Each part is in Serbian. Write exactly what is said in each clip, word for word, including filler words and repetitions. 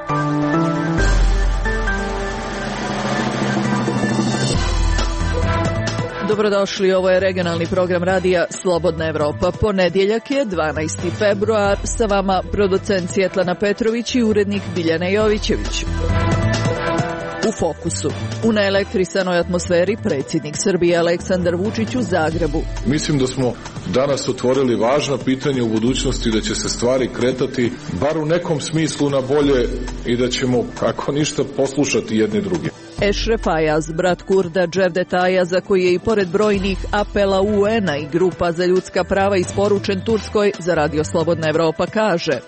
Dobrodošli, ovo je regionalni program radija Slobodna Evropa. Ponedjeljak je dvanaesti februar, sa vama producent Svjetlana Petrović i urednik Biljana Jovićević. U fokusu. U neelektrisanoj atmosferi predsjednik Srbije Aleksandar Vučić u Zagrebu. Mislim da smo danas otvorili važna pitanja u budućnosti, da će se stvari kretati bar u nekom smislu na bolje i da ćemo, ako ništa, poslušati jedni druge. Ešref Ayaz, brat Kurda Cevdet Ayaza, koji je i pored brojnih apela U N-a i grupa za ljudska prava isporučen Turskoj, za Radio Slobodna Evropa kaže: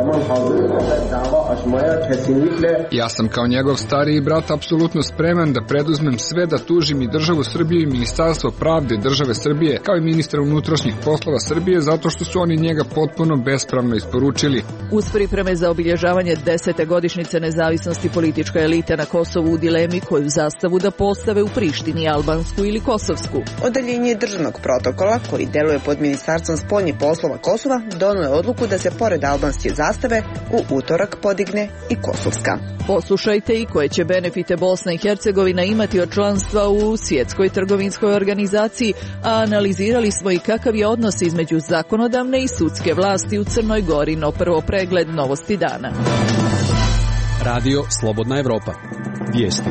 Ja sam kao njegov stariji brat apsolutno spreman da preduzmem sve da tužim i državu Srbiju i Ministarstvo pravde države Srbije, kao i ministra unutrašnjih poslova Srbije, zato što su oni njega potpuno bespravno isporučili. Uz pripreme za obilježavanje desete godišnjice nezavisnosti, politička elita na Kosovu u dilemi koju zastavu da postave u Prištini, albansku ili kosovsku. Odeljenje državnog protokola, koji deluje pod Ministarstvom spoljnih poslova Kosova, donio je odluku da se pored albanske zastave u utorak podigne i kosovska. Poslušajte i koje će benefite Bosna i Hercegovina imati od članstva u Svjetskoj trgovinskoj organizaciji, a analizirali smo i kakav je odnos između zakonodavne i sudske vlasti u Crnoj Gori. No prvo pregled novosti dana. Radio Slobodna Evropa. Vijesti.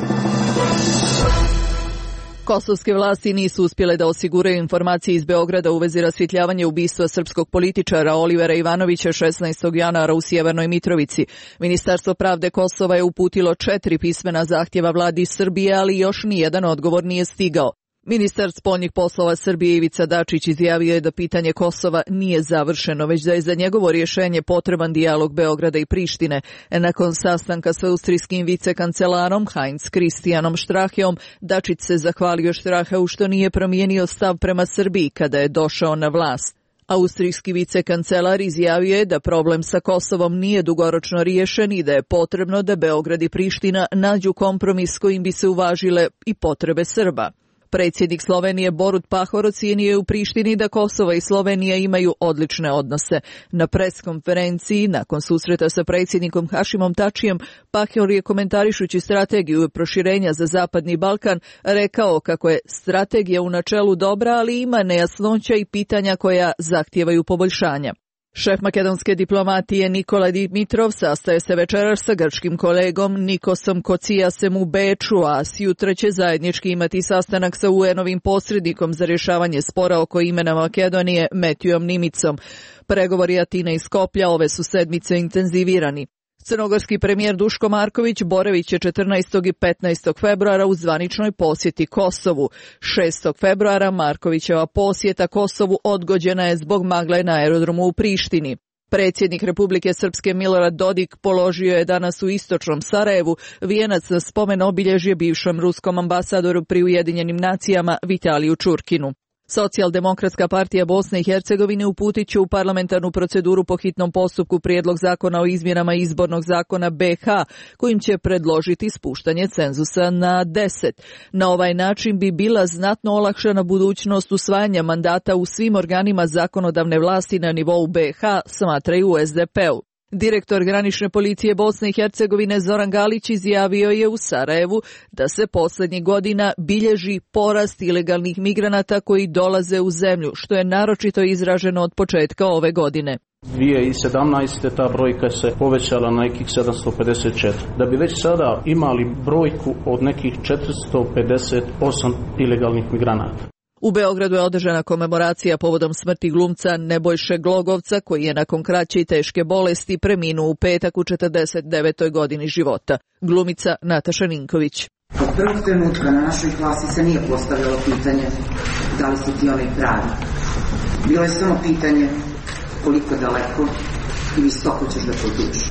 Kosovske vlasti nisu uspjele da osiguraju informacije iz Beograda u vezi rasvjetljavanja ubistva srpskog političara Olivera Ivanovića šesnaestog januara u Sjevernoj Mitrovici. Ministarstvo pravde Kosova je uputilo četiri pismena zahtjeva vladi Srbije, ali još nijedan odgovor nije stigao. Ministar spoljnih poslova Srbije Ivica Dačić izjavio je da pitanje Kosova nije završeno, već da je za njegovo rješenje potreban dijalog Beograda i Prištine. Nakon sastanka sa austrijskim vicekancelarom Heinz Christianom Straheom, Dačić se zahvalio Straheu što nije promijenio stav prema Srbiji kada je došao na vlast. Austrijski vicekancelar izjavio je da problem sa Kosovom nije dugoročno riješen i da je potrebno da Beograd i Priština nađu kompromis kojim bi se uvažile i potrebe Srba. Predsjednik Slovenije Borut Pahor ocijenio je u Prištini da Kosovo i Slovenija imaju odlične odnose. Na pres konferenciji, nakon susreta sa predsjednikom Hašimom Tačijem, Pahor je komentarišući strategiju proširenja za Zapadni Balkan rekao kako je strategija u načelu dobra, ali ima nejasnoća i pitanja koja zahtijevaju poboljšanja. Šef makedonske diplomatije Nikola Dimitrov sastaje se večeras sa grčkim kolegom Nikosom Kocijasem u Beču, a sjutra će zajednički imati sastanak sa U N-ovim posrednikom za rješavanje spora oko imena Makedonije Metijom Nimicom. Pregovori Atine i Skoplja ove su sedmice intenzivirani. Crnogorski premijer Duško Marković boravit će četrnaestog i petnaestog februara u zvaničnoj posjeti Kosovu. šestog februara Markovićeva posjeta Kosovu odgođena je zbog magle na aerodromu u Prištini. Predsjednik Republike Srpske Milorad Dodik položio je danas u istočnom Sarajevu vijenac na spomen obilježje bivšem ruskom ambasadoru pri Ujedinjenim nacijama Vitaliju Čurkinu. Socijaldemokratska partija Bosne i Hercegovine uputit će u parlamentarnu proceduru po hitnom postupku prijedlog zakona o izmjenama izbornog zakona B H, kojim će predložiti spuštanje cenzusa na deset. Na ovaj način bi bila znatno olakšana budućnost usvajanja mandata u svim organima zakonodavne vlasti na nivou B H, smatraju u S D P-u. Direktor granične policije Bosne i Hercegovine Zoran Galić izjavio je u Sarajevu da se posljednjih godina bilježi porast ilegalnih migranata koji dolaze u zemlju, što je naročito izraženo od početka ove godine. dvije tisuće sedamnaeste. ta brojka se povećala na nekih sedamsto pedeset četiri. Da bi već sada imali brojku od nekih četiristo pedeset osam ilegalnih migranata. U Beogradu je održana komemoracija povodom smrti glumca Nebojše Glogovca, koji je nakon kraće i teške bolesti preminuo u petak u četrdeset devetoj godini života. Glumica Nataša Ninković. Od prvog trenutka na našoj klasi se nije postavljalo pitanje da li si ti onaj pravi. Bilo je samo pitanje koliko daleko i visoko ćeš da potuš.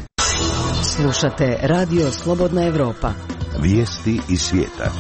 Slušate Radio Slobodna Evropa. Vijesti iz svijeta.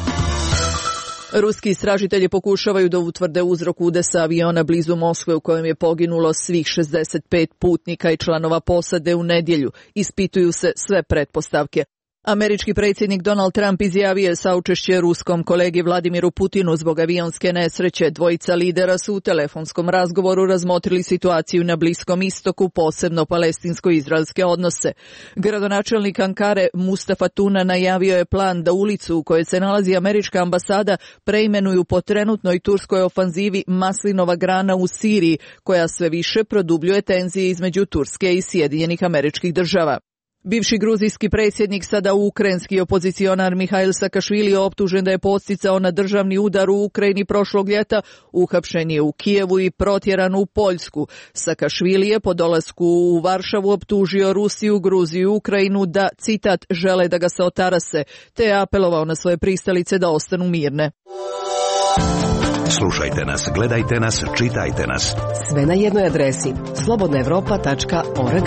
Ruski istražitelji pokušavaju da utvrde uzrok udesa aviona blizu Moskve u kojem je poginulo svih šezdeset pet putnika i članova posade u nedjelju. Ispituju se sve pretpostavke. Američki predsjednik Donald Trump izjavio je saučešće ruskom kolegi Vladimiru Putinu zbog avionske nesreće. Dvojica lidera su u telefonskom razgovoru razmotrili situaciju na Bliskom istoku, posebno palestinsko-izraelske odnose. Gradonačelnik Ankare Mustafa Tuna najavio je plan da ulicu u kojoj se nalazi američka ambasada preimenuju po trenutnoj turskoj ofanzivi Maslinova grana u Siriji, koja sve više produbljuje tenzije između Turske i Sjedinjenih Američkih Država. Bivši gruzijski predsjednik, sada ukrajinski opozicionar Mihail Sakašvili, optužen da je podsticao na državni udar u Ukrajini prošlog ljeta, uhapšen je u Kijevu i protjeran u Poljsku. Sakašvili je po dolasku u Varšavu optužio Rusiju, Gruziju i Ukrajinu da, citat, žele da ga se otarase, te je apelovao na svoje pristalice da ostanu mirne. Slušajte nas, gledajte nas, čitajte nas. Sve na jednoj adresi slobodna evropa tačka org.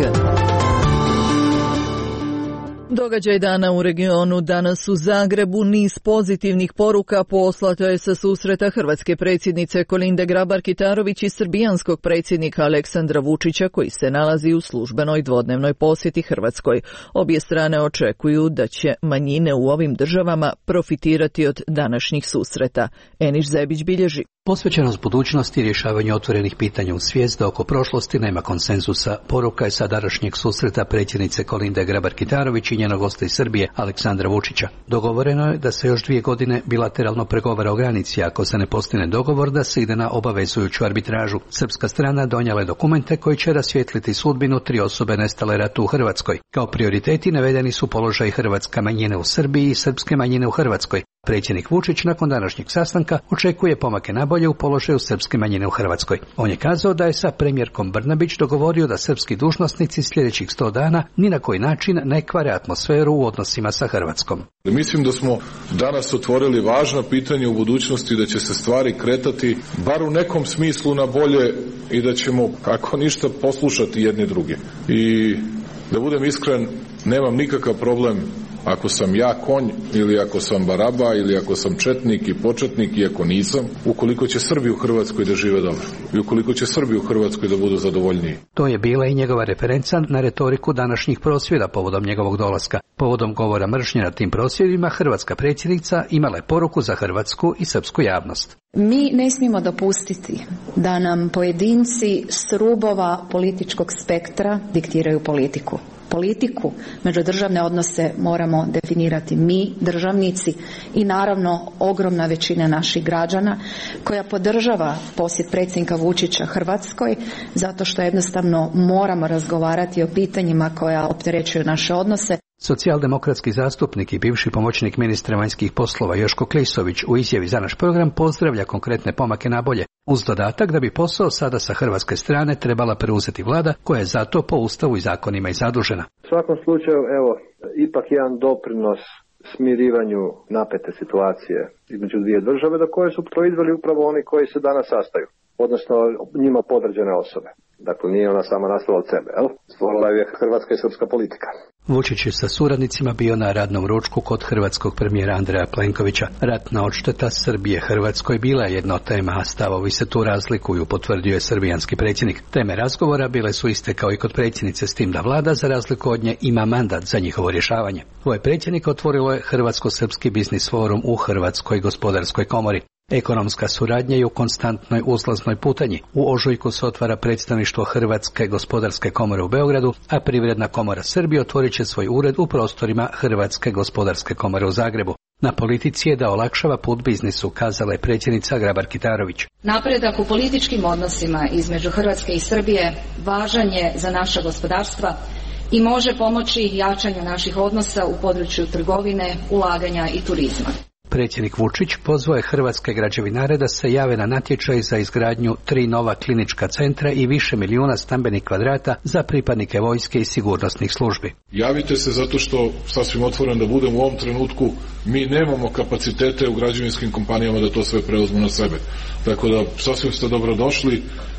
Događaj dana u regionu. Danas u Zagrebu niz pozitivnih poruka poslato je sa susreta hrvatske predsjednice Kolinde Grabar-Kitarović i srbijanskog predsjednika Aleksandra Vučića, koji se nalazi u službenoj dvodnevnoj posjeti Hrvatskoj. Obje strane očekuju da će manjine u ovim državama profitirati od današnjih susreta. Eniš Zebić bilježi. Posvećenost budućnosti i rješavanju otvorenih pitanja u svijest da oko prošlosti nema konsenzusa. Poruka je sa današnjeg susreta predsjednice Kolinde Grabar-Kitarović i njenog gosta iz Srbije Aleksandra Vučića. Dogovoreno je da se još dvije godine bilateralno pregovara o granici, ako se ne postigne dogovor da se ide na obavezujuću arbitražu. Srpska strana donijela je dokumente koji će rasvijetliti sudbinu tri osobe nestale ratu u Hrvatskoj. Kao prioriteti navedeni su položaj hrvatske manjine u Srbiji i srpske manjine u Hrvatskoj. Predsjednik Vučić nakon današnjeg sastanka očekuje pomake nabolje u položaju srpske manjine u Hrvatskoj. On je kazao da je sa premijerkom Brnabić dogovorio da srpski dužnosnici sljedećih sto dana ni na koji način ne kvare atmosferu u odnosima sa Hrvatskom. Mislim da smo danas otvorili važna pitanja u budućnosti, da će se stvari kretati bar u nekom smislu na bolje i da ćemo, ako ništa, poslušati jedni druge. I da budem iskren, nemam nikakav problem ako sam ja konj ili ako sam baraba ili ako sam četnik i početnik i ako nisam, ukoliko će Srbi u Hrvatskoj da žive dobro i ukoliko će Srbi u Hrvatskoj da budu zadovoljniji. To je bila i njegova referenca na retoriku današnjih prosvjeda povodom njegovog dolaska. Povodom govora mržnje na tim prosvjedima hrvatska predsjednica imala je poruku za hrvatsku i srpsku javnost. Mi ne smijemo dopustiti da nam pojedinci s rubova političkog spektra diktiraju politiku. Politiku, međudržavne odnose moramo definirati mi, državnici, i naravno ogromna većina naših građana koja podržava posjet predsjednika Vučića Hrvatskoj, zato što jednostavno moramo razgovarati o pitanjima koja opterećuju naše odnose. Socijaldemokratski zastupnik i bivši pomoćnik ministra vanjskih poslova Joško Klisović u izjavi za naš program pozdravlja konkretne pomake nabolje, uz dodatak da bi posao sada sa hrvatske strane trebala preuzeti vlada koja je zato po ustavu i zakonima i zadužena. U svakom slučaju, evo, ipak jedan doprinos smirivanju napete situacije između dvije države, do koje su proizveli upravo oni koji se danas sastaju, odnosno njima podređene osobe. Dakle, nije ona sama nastala od sebe, jel? Stvorila je hrvatska i srpska politika. Vučić je sa suradnicima bio na radnom ručku kod hrvatskog premijera Andreja Plenkovića. Ratna odšteta Srbije Hrvatskoj bila je jedna od tema, a stavovi se tu razlikuju, potvrdio je srbijanski predsjednik. Teme razgovora bile su iste kao i kod predsjednice, s tim da vlada za razliku od nje ima mandat za njihovo rješavanje. Dvoje predsjednika otvorilo je Hrvatsko-srpski biznis forum u Hrvatskoj gospodarskoj komori. Ekonomska suradnja je u konstantnoj uzlaznoj putanji. U ožujku se otvara predstavništvo Hrvatske gospodarske komore u Beogradu, a Privredna komora Srbije otvorit će svoj ured u prostorima Hrvatske gospodarske komore u Zagrebu. Na politici je da olakšava put biznisu, kazala je predsjednica Grabar-Kitarović. Napredak u političkim odnosima između Hrvatske i Srbije važan je za naša gospodarstva i može pomoći jačanju naših odnosa u području trgovine, ulaganja i turizma. Predsjednik Vučić pozvao je hrvatske građevinare da se jave na natječaj za izgradnju tri nova klinička centra i više milijuna stambenih kvadrata za pripadnike vojske i sigurnosnih službi. Javite se zato što, sasvim otvoren da budem, u ovom trenutku mi nemamo kapacitete u građevinskim kompanijama da to sve preuzmu na sebe. Tako da sasvim ste dobrodošli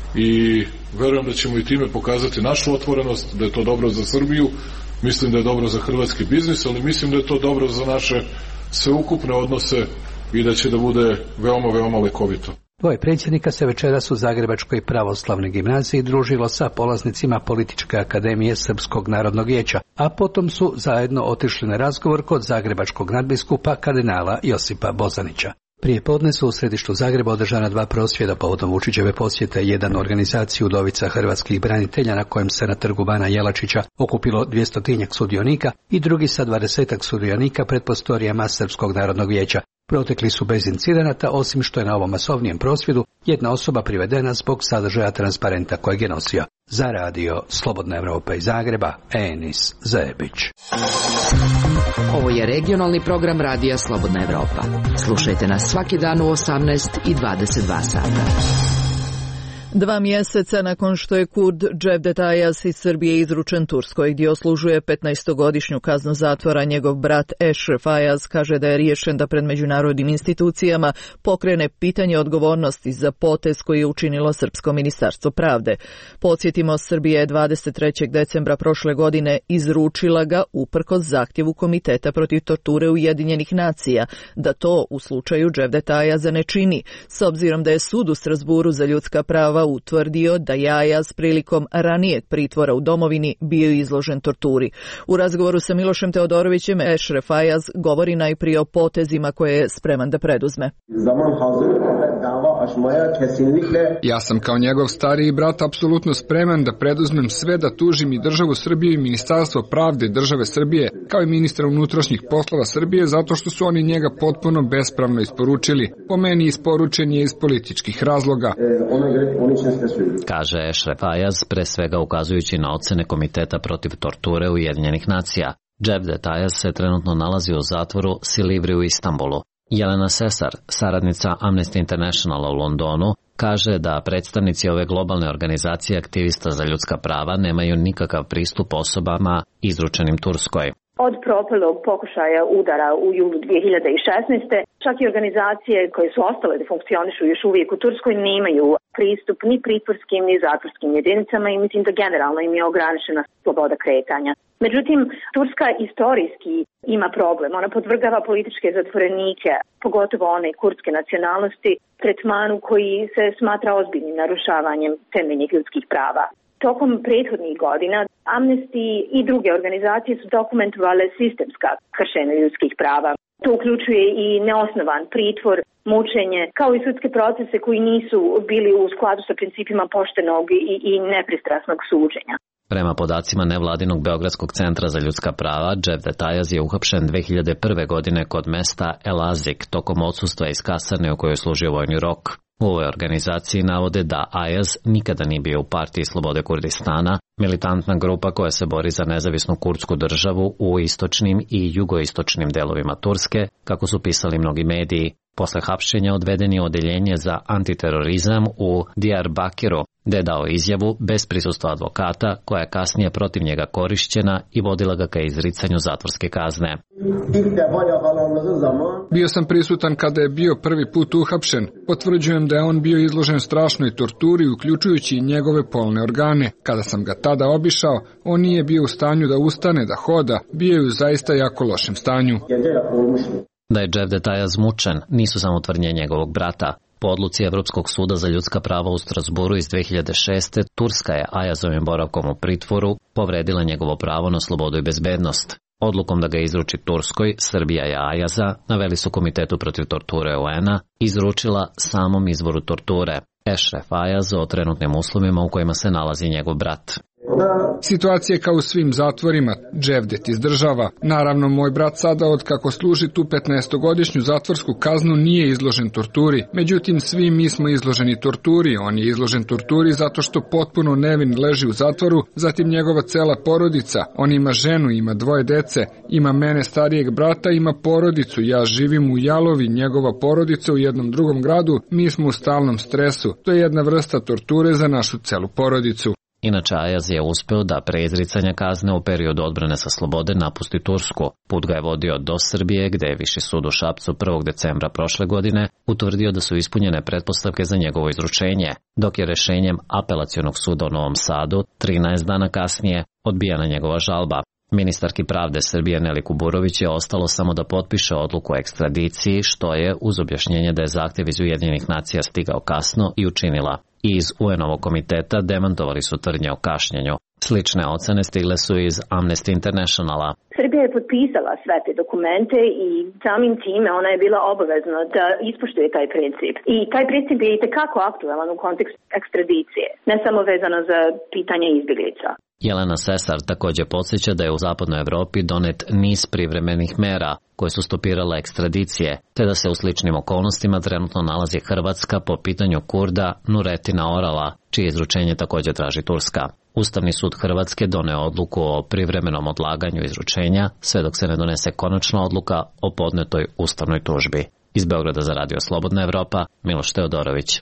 i verujem da ćemo i time pokazati našu otvorenost, da je to dobro za Srbiju, mislim da je dobro za hrvatski biznis, ali mislim da je to dobro za naše sveukupne odnose i da će da bude veoma, veoma lekovito. Dvoje predsjednika se večeras u Zagrebačkoj pravoslavnoj gimnaziji družilo sa polaznicima Političke akademije Srpskog narodnog vijeća, a potom su zajedno otišli na razgovor kod zagrebačkog nadbiskupa kardinala Josipa Bozanića. Prije podne su u središtu Zagreba održana dva prosvjeda povodom Vučićeve posjete, jedan u organizaciji Udovica hrvatskih branitelja na kojem se na trgu Bana Jelačića okupilo dvjestotinjak sudionika i drugi sa dvadesetak sudionika pred prostorijama Srpskog narodnog vijeća. Protekli su bez incidenata, osim što je na ovom masovnijem prosvjedu jedna osoba privedena zbog sadržaja transparenta kojeg je nosio. Za radio Slobodna Evropa iz Zagreba, Enis Zebić. Ovo je regionalni program radija Slobodna Evropa. Slušajte nas svaki dan u osamnaest i dvadeset dva sata. Dva mjeseca nakon što je Kurd Cevdet Ayaz iz Srbije izručen Turskoj, gdje oslužuje petnaestogodišnju kaznu zatvora, njegov brat Eşref Ayaz kaže da je riješen da pred međunarodnim institucijama pokrene pitanje odgovornosti za potez koji je učinilo Srpsko ministarstvo pravde. Podsjetimo, Srbija je dvadeset trećeg decembra prošle godine izručila ga uprkos zahtjevu Komiteta protiv torture Ujedinjenih nacija da to u slučaju Cevdet Ayaza ne čini, s obzirom da je sud u Strasburu za ljudska prava utvrdio da je Ayaz prilikom ranijeg pritvora u domovini bio izložen torturi. U razgovoru sa Milošem Teodorovićem Eşref Ayaz govori najprije o potezima koje je spreman da preduzme. Ja sam kao njegov stariji brat apsolutno spreman da preduzmem sve da tužim i državu Srbiju i Ministarstvo pravde države Srbije, kao i ministra unutrašnjih poslova Srbije, zato što su oni njega potpuno bespravno isporučili. Po meni isporučen je iz političkih razloga. Kaže Eşref Ayaz, pre svega ukazujući na ocene Komiteta protiv torture Ujedinjenih nacija. Cevdet Ayaz se trenutno nalazi u zatvoru Silivri u Istanbulu. Jelena Sesar, saradnica Amnesty Internationala u Londonu, kaže da predstavnici ove globalne organizacije aktivista za ljudska prava nemaju nikakav pristup osobama izručenim Turskoj. Od propalog pokušaja udara u julu dvije hiljade šesnaeste. čak i organizacije koje su ostale da funkcionišu još uvijek u Turskoj nemaju pristup ni pritvorskim ni zatvorskim jedinicama i mislim da generalno im je ograničena sloboda kretanja. Međutim, Turska istorijski ima problem. Ona podvrgava političke zatvorenike, pogotovo one kurdske nacionalnosti, tretmanu koji se smatra ozbiljnim narušavanjem temeljnih ljudskih prava. Tokom prethodnih godina Amnesty i druge organizacije su dokumentovale sistemska kršenja ljudskih prava. To uključuje i neosnovan pritvor, mučenje, kao i sudske procese koji nisu bili u skladu sa principima poštenog i, i nepristrasnog suđenja. Prema podacima nevladinog Beogradskog centra za ljudska prava, Cevdet Ayaz je uhapšen dve hiljade prve. godine kod mesta Elazik tokom odsustva iz kasarne u kojoj je služio vojni rok. U ovoj organizaciji navode da Ayaz nikada nije bio u partiji Slobode Kurdistana, militantna grupa koja se bori za nezavisnu kurdsku državu u istočnim i jugoistočnim delovima Turske, kako su pisali mnogi mediji. Posle hapšenja odveden je odeljenje za antiterorizam u Diyarbakiru, gde je dao izjavu bez prisustva advokata, koja je kasnije protiv njega korišćena i vodila ga ka izricanju zatvorske kazne. Bio sam prisutan kada je bio prvi put uhapšen. Potvrđujem da je on bio izložen strašnoj torturi, uključujući i njegove polne organe. Kada sam ga tada obišao, on nije bio u stanju da ustane, da hoda, bio je u zaista jako lošem stanju. Da je Cevdet Ayaz mučen nisu samo tvrdnje njegovog brata. Po odluci Evropskog suda za ljudska prava u Strasburu iz dve hiljade šeste. Turska je Ayazovim boravkom u pritvoru povredila njegovo pravo na slobodu i bezbednost. Odlukom da ga izruči Turskoj, Srbija je Ayaza, naveli su Komitetu protiv torture U N-a, izručila samom izvoru torture, Eşref Ayaz, o trenutnim uslovima u kojima se nalazi njegov brat. Situacija je kao u svim zatvorima, Cevdet izdržava. Naravno, moj brat sada, od kako služi tu petnaestogodišnju zatvorsku kaznu, nije izložen torturi. Međutim, svi mi smo izloženi torturi. On je izložen torturi zato što potpuno nevin leži u zatvoru, zatim njegova cela porodica. On ima ženu, ima dvoje dece, ima mene starijeg brata, ima porodicu. Ja živim u Jalovi, njegova porodica u jednom drugom gradu. Mi smo u stalnom stresu. To je jedna vrsta torture za našu celu porodicu. Inače, Ayaz je uspeo da pre izricanja kazne u periodu odbrane sa slobode napusti Tursku. Put ga je vodio do Srbije, gde je Viši sud u Šapcu prvog decembra prošle godine utvrdio da su ispunjene pretpostavke za njegovo izručenje, dok je rešenjem Apelacionog suda u Novom Sadu trinaest dana kasnije odbijana njegova žalba. Ministarki pravde Srbije Neli Kuburović je ostalo samo da potpiše odluku o ekstradiciji, što je, uz objašnjenje da je zahtev iz Ujedinjenih nacija stigao kasno, i učinila. I iz U N-ovog komiteta demantovali su tvrdnje o kašnjenju. Slične ocene stigle su iz Amnesty Internationala. Srbija je potpisala sve te dokumente i samim time ona je bila obavezna da ispoštuje taj princip. I taj princip je i tekako aktualan u kontekstu ekstradicije, ne samo vezano za pitanje izbjeglica. Jelena Sesar također podsjeća da je u zapadnoj Evropi donet niz privremenih mera koje su stopirale ekstradicije, te da se u sličnim okolnostima trenutno nalazi Hrvatska po pitanju Kurda Nuretina Orala, čije izručenje također traži Turska. Ustavni sud Hrvatske doneo odluku o privremenom odlaganju izručenja, sve dok se ne donese konačna odluka o podnetoj ustavnoj tužbi. Iz Beograda za Radio Slobodna Evropa, Miloš Teodorović.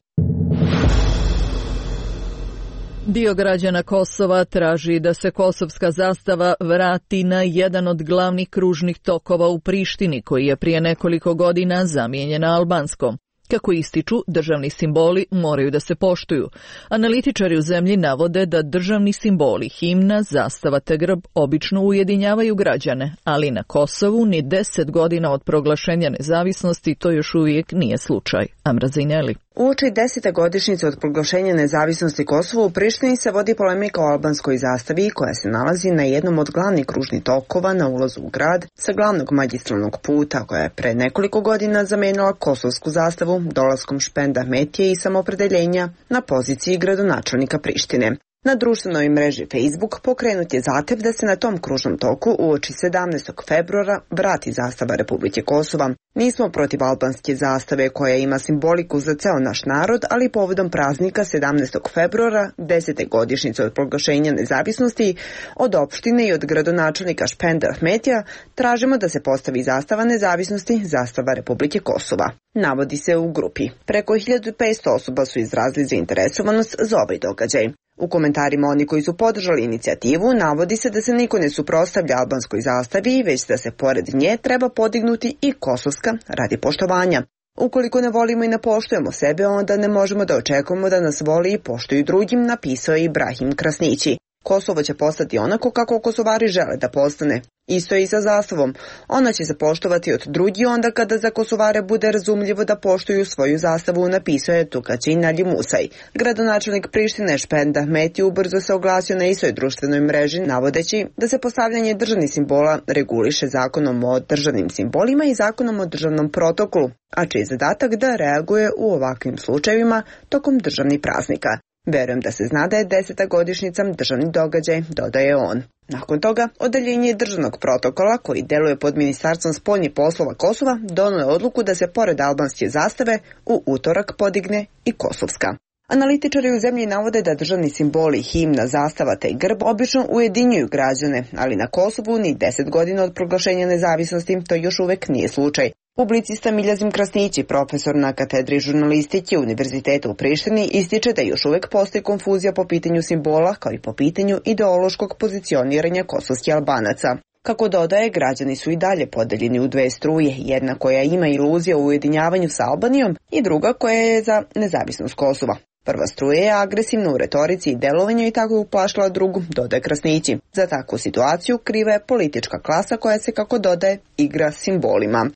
Dio građana Kosova traži da se kosovska zastava vrati na jedan od glavnih kružnih tokova u Prištini, koji je prije nekoliko godina zamijenjena albanskom. Kako ističu, državni simboli moraju da se poštuju. Analitičari u zemlji navode da državni simboli, himna, zastava te grb obično ujedinjavaju građane, ali na Kosovu ni deset godina od proglašenja nezavisnosti to još uvijek nije slučaj. Amrazineli. Uoči desete godišnjice od proglašenja nezavisnosti Kosova u Prištini se vodi polemika o albanskoj zastavi koja se nalazi na jednom od glavnih kružnih tokova na ulazu u grad sa glavnog magistralnog puta, koja je pre nekoliko godina zamenila kosovsku zastavu dolaskom Špenda Ahmetije i samopredeljenja na poziciji gradonačelnika Prištine. Na društvenoj mreži Facebook pokrenut je zahtev da se na tom kružnom toku uoči sedamnaestog februara vrati zastava Republike Kosova. Nismo protiv albanske zastave koja ima simboliku za ceo naš narod, ali povodom praznika sedamnaestog februara, desete godišnjice od proglašenja nezavisnosti, od opštine i od gradonačelnika Špenda Ahmetija tražimo da se postavi zastava nezavisnosti, zastava Republike Kosova. Navodi se u grupi. Preko hiljadu petsto osoba su izrazili zainteresovanost za ovaj događaj. U komentarima oni koji su podržali inicijativu navodi se da se niko ne suprotstavlja albanskoj zastavi, već da se pored nje treba podignuti i kosovska radi poštovanja. Ukoliko ne volimo i ne poštujemo sebe, onda ne možemo da očekujemo da nas voli i poštuju drugim, napisao je Ibrahim Krasnići. Kosovo će postati onako kako Kosovari žele da postane. Isto je i sa zastavom. Ona će se poštovati od drugi onda kada za Kosovare bude razumljivo da poštuju svoju zastavu, napisao je Tukaćin Nalji Musaj. Gradonačelnik Prištine Špend Ahmeti ubrzo se oglasio na istoj društvenoj mreži, navodeći da se postavljanje državnih simbola reguliše zakonom o državnim simbolima i zakonom o državnom protokolu, a čiji je zadatak da reaguje u ovakvim slučajevima tokom državnih praznika. Verujem da se zna da je deseta godišnjica državni događaj, dodaje on. Nakon toga, odeljenje državnog protokola, koji deluje pod Ministarstvom spoljnih poslova Kosova, donelo je odluku da se pored albanske zastave u utorak podigne i kosovska. Analitičari u zemlji navode da državni simboli, himna, zastava te grb obično ujedinjuju građane, ali na Kosovu ni deset godina od proglašenja nezavisnosti to još uvek nije slučaj. Publicista Miljazim Krasnići, profesor na katedri žurnalistike Univerziteta u Prištini, ističe da još uvek postoji konfuzija po pitanju simbola kao i po pitanju ideološkog pozicioniranja kosovskih Albanaca. Kako dodaje, građani su i dalje podeljeni u dve struje, jedna koja ima iluzija u ujedinjavanju sa Albanijom i druga koja je za nezavisnost Kosova. Prva struja je agresivna u retorici i delovanju i tako je uplašila drugu, dodaje Krasnići. Za takvu situaciju kriva je politička klasa koja se, kako dodaje, igra simbolima.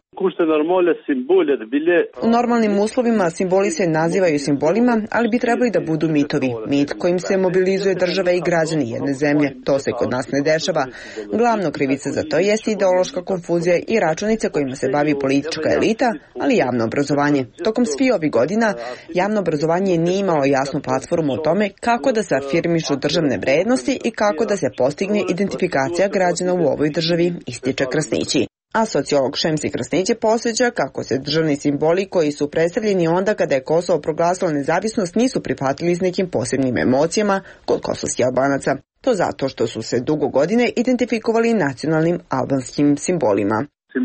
U normalnim uslovima simboli se nazivaju simbolima, ali bi trebali da budu mitovi. Mit kojim se mobilizuje država i građani jedne zemlje. To se kod nas ne dešava. Glavno krivica za to jeste ideološka konfuzija i računice kojima se bavi politička elita, ali javno obrazovanje. Tokom svih ovih godina javno obrazovanje nije imalo jasnu platformu o tome kako da se afirmišu državne vrednosti i kako da se postigne identifikacija građana u ovoj državi, ističe Krasnići. A sociolog Šemsi Krasnići posjeća kako se državni simboli koji su predstavljeni onda kada je Kosovo proglasilo nezavisnost nisu prihvatili s nekim posebnim emocijama kod kosovskih Albanaca. To zato što su se dugo godine identifikovali nacionalnim albanskim simbolima.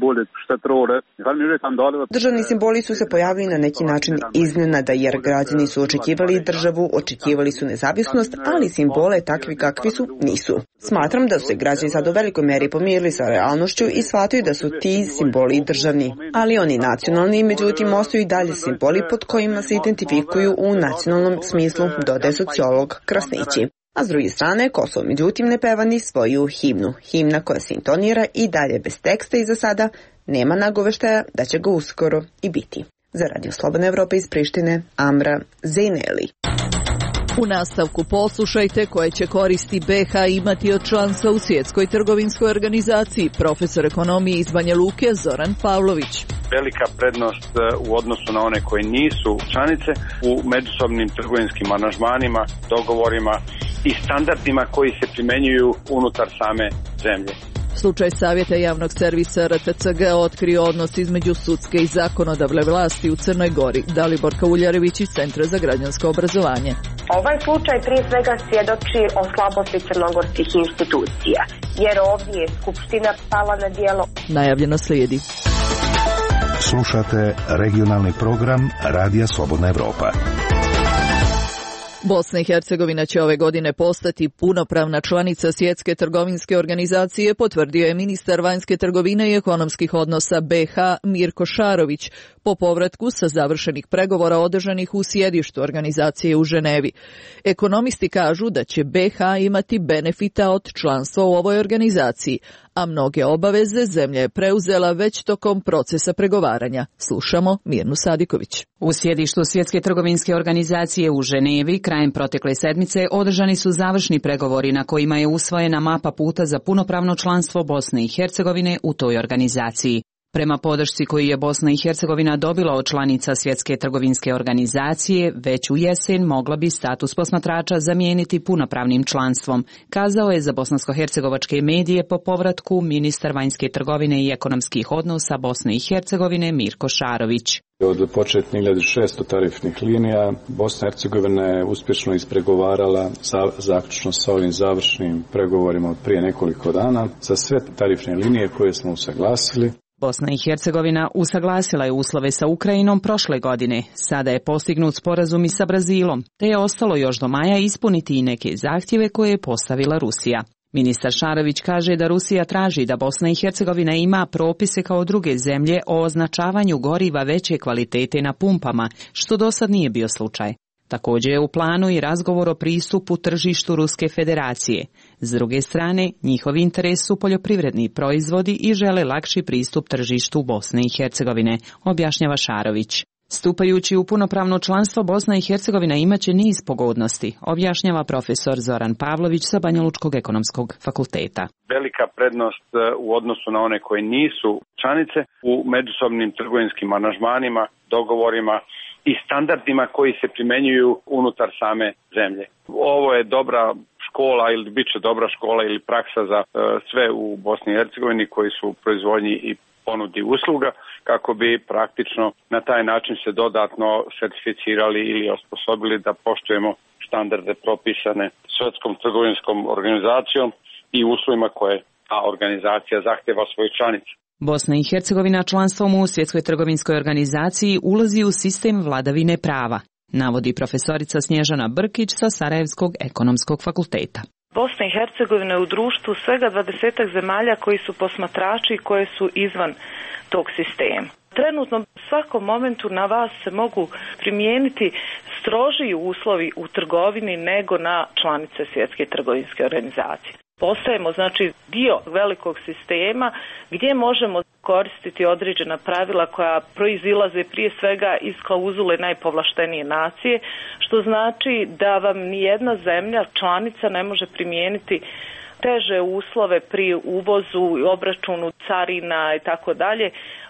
Državni simboli su se pojavili na neki način iznenada jer građani su očekivali državu, očekivali su nezavisnost, ali simbole takvi kakvi su nisu. Smatram da su se građani sad u velikoj meri pomirili sa realnošću i shvataju da su ti simboli državni, ali oni nacionalni, međutim ostaju i dalje simboli pod kojima se identifikuju u nacionalnom smislu, dodaje sociolog Krasnići. A s druge strane, Kosovo međutim ne peva ni svoju himnu. Himna koja se intonira i dalje bez teksta i za sada nema nagoveštaja da će ga uskoro i biti. Za Radio Slobodna Evropa iz Prištine, Amra Zejneli. U nastavku poslušajte koje će koristi B H imati od članstva u Svjetskoj trgovinskoj organizaciji. Profesor ekonomije iz Banja Luke Zoran Pavlović. Velika prednost u odnosu na one koje nisu članice u međusobnim trgovinskim aranžmanima, dogovorima i standardima koji se primjenjuju unutar same zemlje. Slučaj Savjeta javnog servisa R T C G otkrio odnos između sudske i zakonodavne vlasti u Crnoj Gori. Dalibor Kauljarević iz Centra za građansko obrazovanje. Ovaj slučaj prije svega svjedoči o slabosti crnogorskih institucija, jer ovdje je Skupština pala na djelo. Najavljeno slijedi. Slušate regionalni program Radija Slobodna Evropa. Bosna i Hercegovina će ove godine postati punopravna članica Svjetske trgovinske organizacije, potvrdio je ministar vanjske trgovine i ekonomskih odnosa B H Mirko Šarović po povratku sa završenih pregovora održanih u sjedištu organizacije u Ženevi. Ekonomisti kažu da će B H imati benefita od članstva u ovoj organizaciji, a mnoge obaveze zemlja je preuzela već tokom procesa pregovaranja. Slušamo Mirnu Sadiković. U sjedištu Svjetske trgovinske organizacije u Ženevi krajem protekle sedmice održani su završni pregovori na kojima je usvojena mapa puta za punopravno članstvo Bosne i Hercegovine u toj organizaciji. Prema podršci koju je Bosna i Hercegovina dobila od članica Svjetske trgovinske organizacije, već u jesen mogla bi status posmatrača zamijeniti punopravnim članstvom, kazao je za bosansko-hercegovačke medije po povratku ministar vanjske trgovine i ekonomskih odnosa Bosne i Hercegovine Mirko Šarović. Od početnih hiljadu šesto tarifnih linija Bosna i Hercegovina je uspješno ispregovarala za, zaključno sa ovim završnim pregovorima od prije nekoliko dana za sve tarifne linije koje smo usaglasili. Bosna i Hercegovina usaglasila je uslove sa Ukrajinom prošle godine. Sada je postignut sporazum i sa Brazilom, te je ostalo još do maja ispuniti i neke zahtjeve koje je postavila Rusija. Ministar Šarović kaže da Rusija traži da Bosna i Hercegovina ima propise kao druge zemlje o označavanju goriva veće kvalitete na pumpama, što dosad nije bio slučaj. Također je u planu i razgovor o pristupu tržištu Ruske federacije. S druge strane, njihovi interes su poljoprivredni proizvodi i žele lakši pristup tržištu Bosne i Hercegovine, objašnjava Šarović. Stupajući u punopravno članstvo, Bosna i Hercegovina imaće niz pogodnosti, objašnjava profesor Zoran Pavlović sa Banjalučkog ekonomskog fakulteta. Velika prednost u odnosu na one koje nisu članice u međusobnim trgovinskim aranžmanima, dogovorima i standardima koji se primjenjuju unutar same zemlje. Ovo je dobra škola ili bit će dobra škola ili praksa za e, sve u Bosni i Hercegovini koji su u proizvodnji i ponudi usluga, kako bi praktično na taj način se dodatno certificirali ili osposobili da poštujemo standarde propisane Svjetskom trgovinskom organizacijom i uslovima koje ta organizacija zahtjeva svoje članice. Bosna i Hercegovina članstvom u Svjetskoj trgovinskoj organizaciji ulazi u sistem vladavine prava, navodi profesorica Snježana Brkić sa Sarajevskog ekonomskog fakulteta. Bosna i Hercegovina je u društvu svega dvadesetak zemalja koji su posmatrači i koje su izvan tog sistema. Trenutno u svakom momentu na vas se mogu primijeniti strožiji uslovi u trgovini nego na članice Svjetske trgovinske organizacije. Postajemo znači dio velikog sistema gdje možemo koristiti određena pravila koja proizilaze prije svega iz klauzule najpovlaštenije nacije, što znači da vam nijedna zemlja članica ne može primijeniti teže uslove pri uvozu i obračunu carina i tako dalje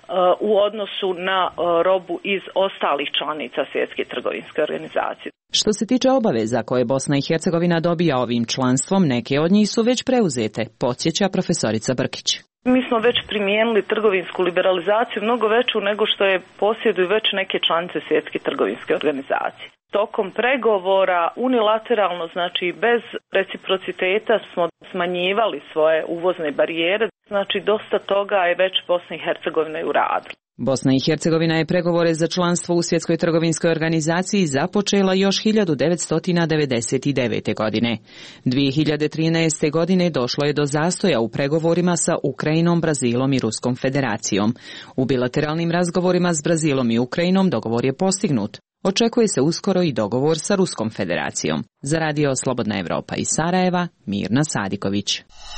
u odnosu na robu iz ostalih članica Svjetske trgovinske organizacije. Što se tiče obaveza koje Bosna i Hercegovina dobija ovim članstvom, neke od njih su već preuzete, podsjeća profesorica Brkić. Mi smo već primijenili trgovinsku liberalizaciju mnogo veću nego što je posjeduju već neke članice Svjetske trgovinske organizacije. Tokom pregovora unilateralno, znači bez reciprociteta, smo smanjivali svoje uvozne barijere, znači dosta toga je već Bosna i Hercegovina i uradila. Bosna i Hercegovina je pregovore za članstvo u Svjetskoj trgovinskoj organizaciji započela još hiljadu devetsto devedeset devete. godine. dvije hiljade trinaeste. godine došlo je do zastoja u pregovorima sa Ukrajinom, Brazilom i Ruskom federacijom. U bilateralnim razgovorima s Brazilom i Ukrajinom dogovor je postignut. Očekuje se uskoro i dogovor sa Ruskom federacijom. Za radio Slobodna Evropa iz Sarajeva, Mirna Sadiković.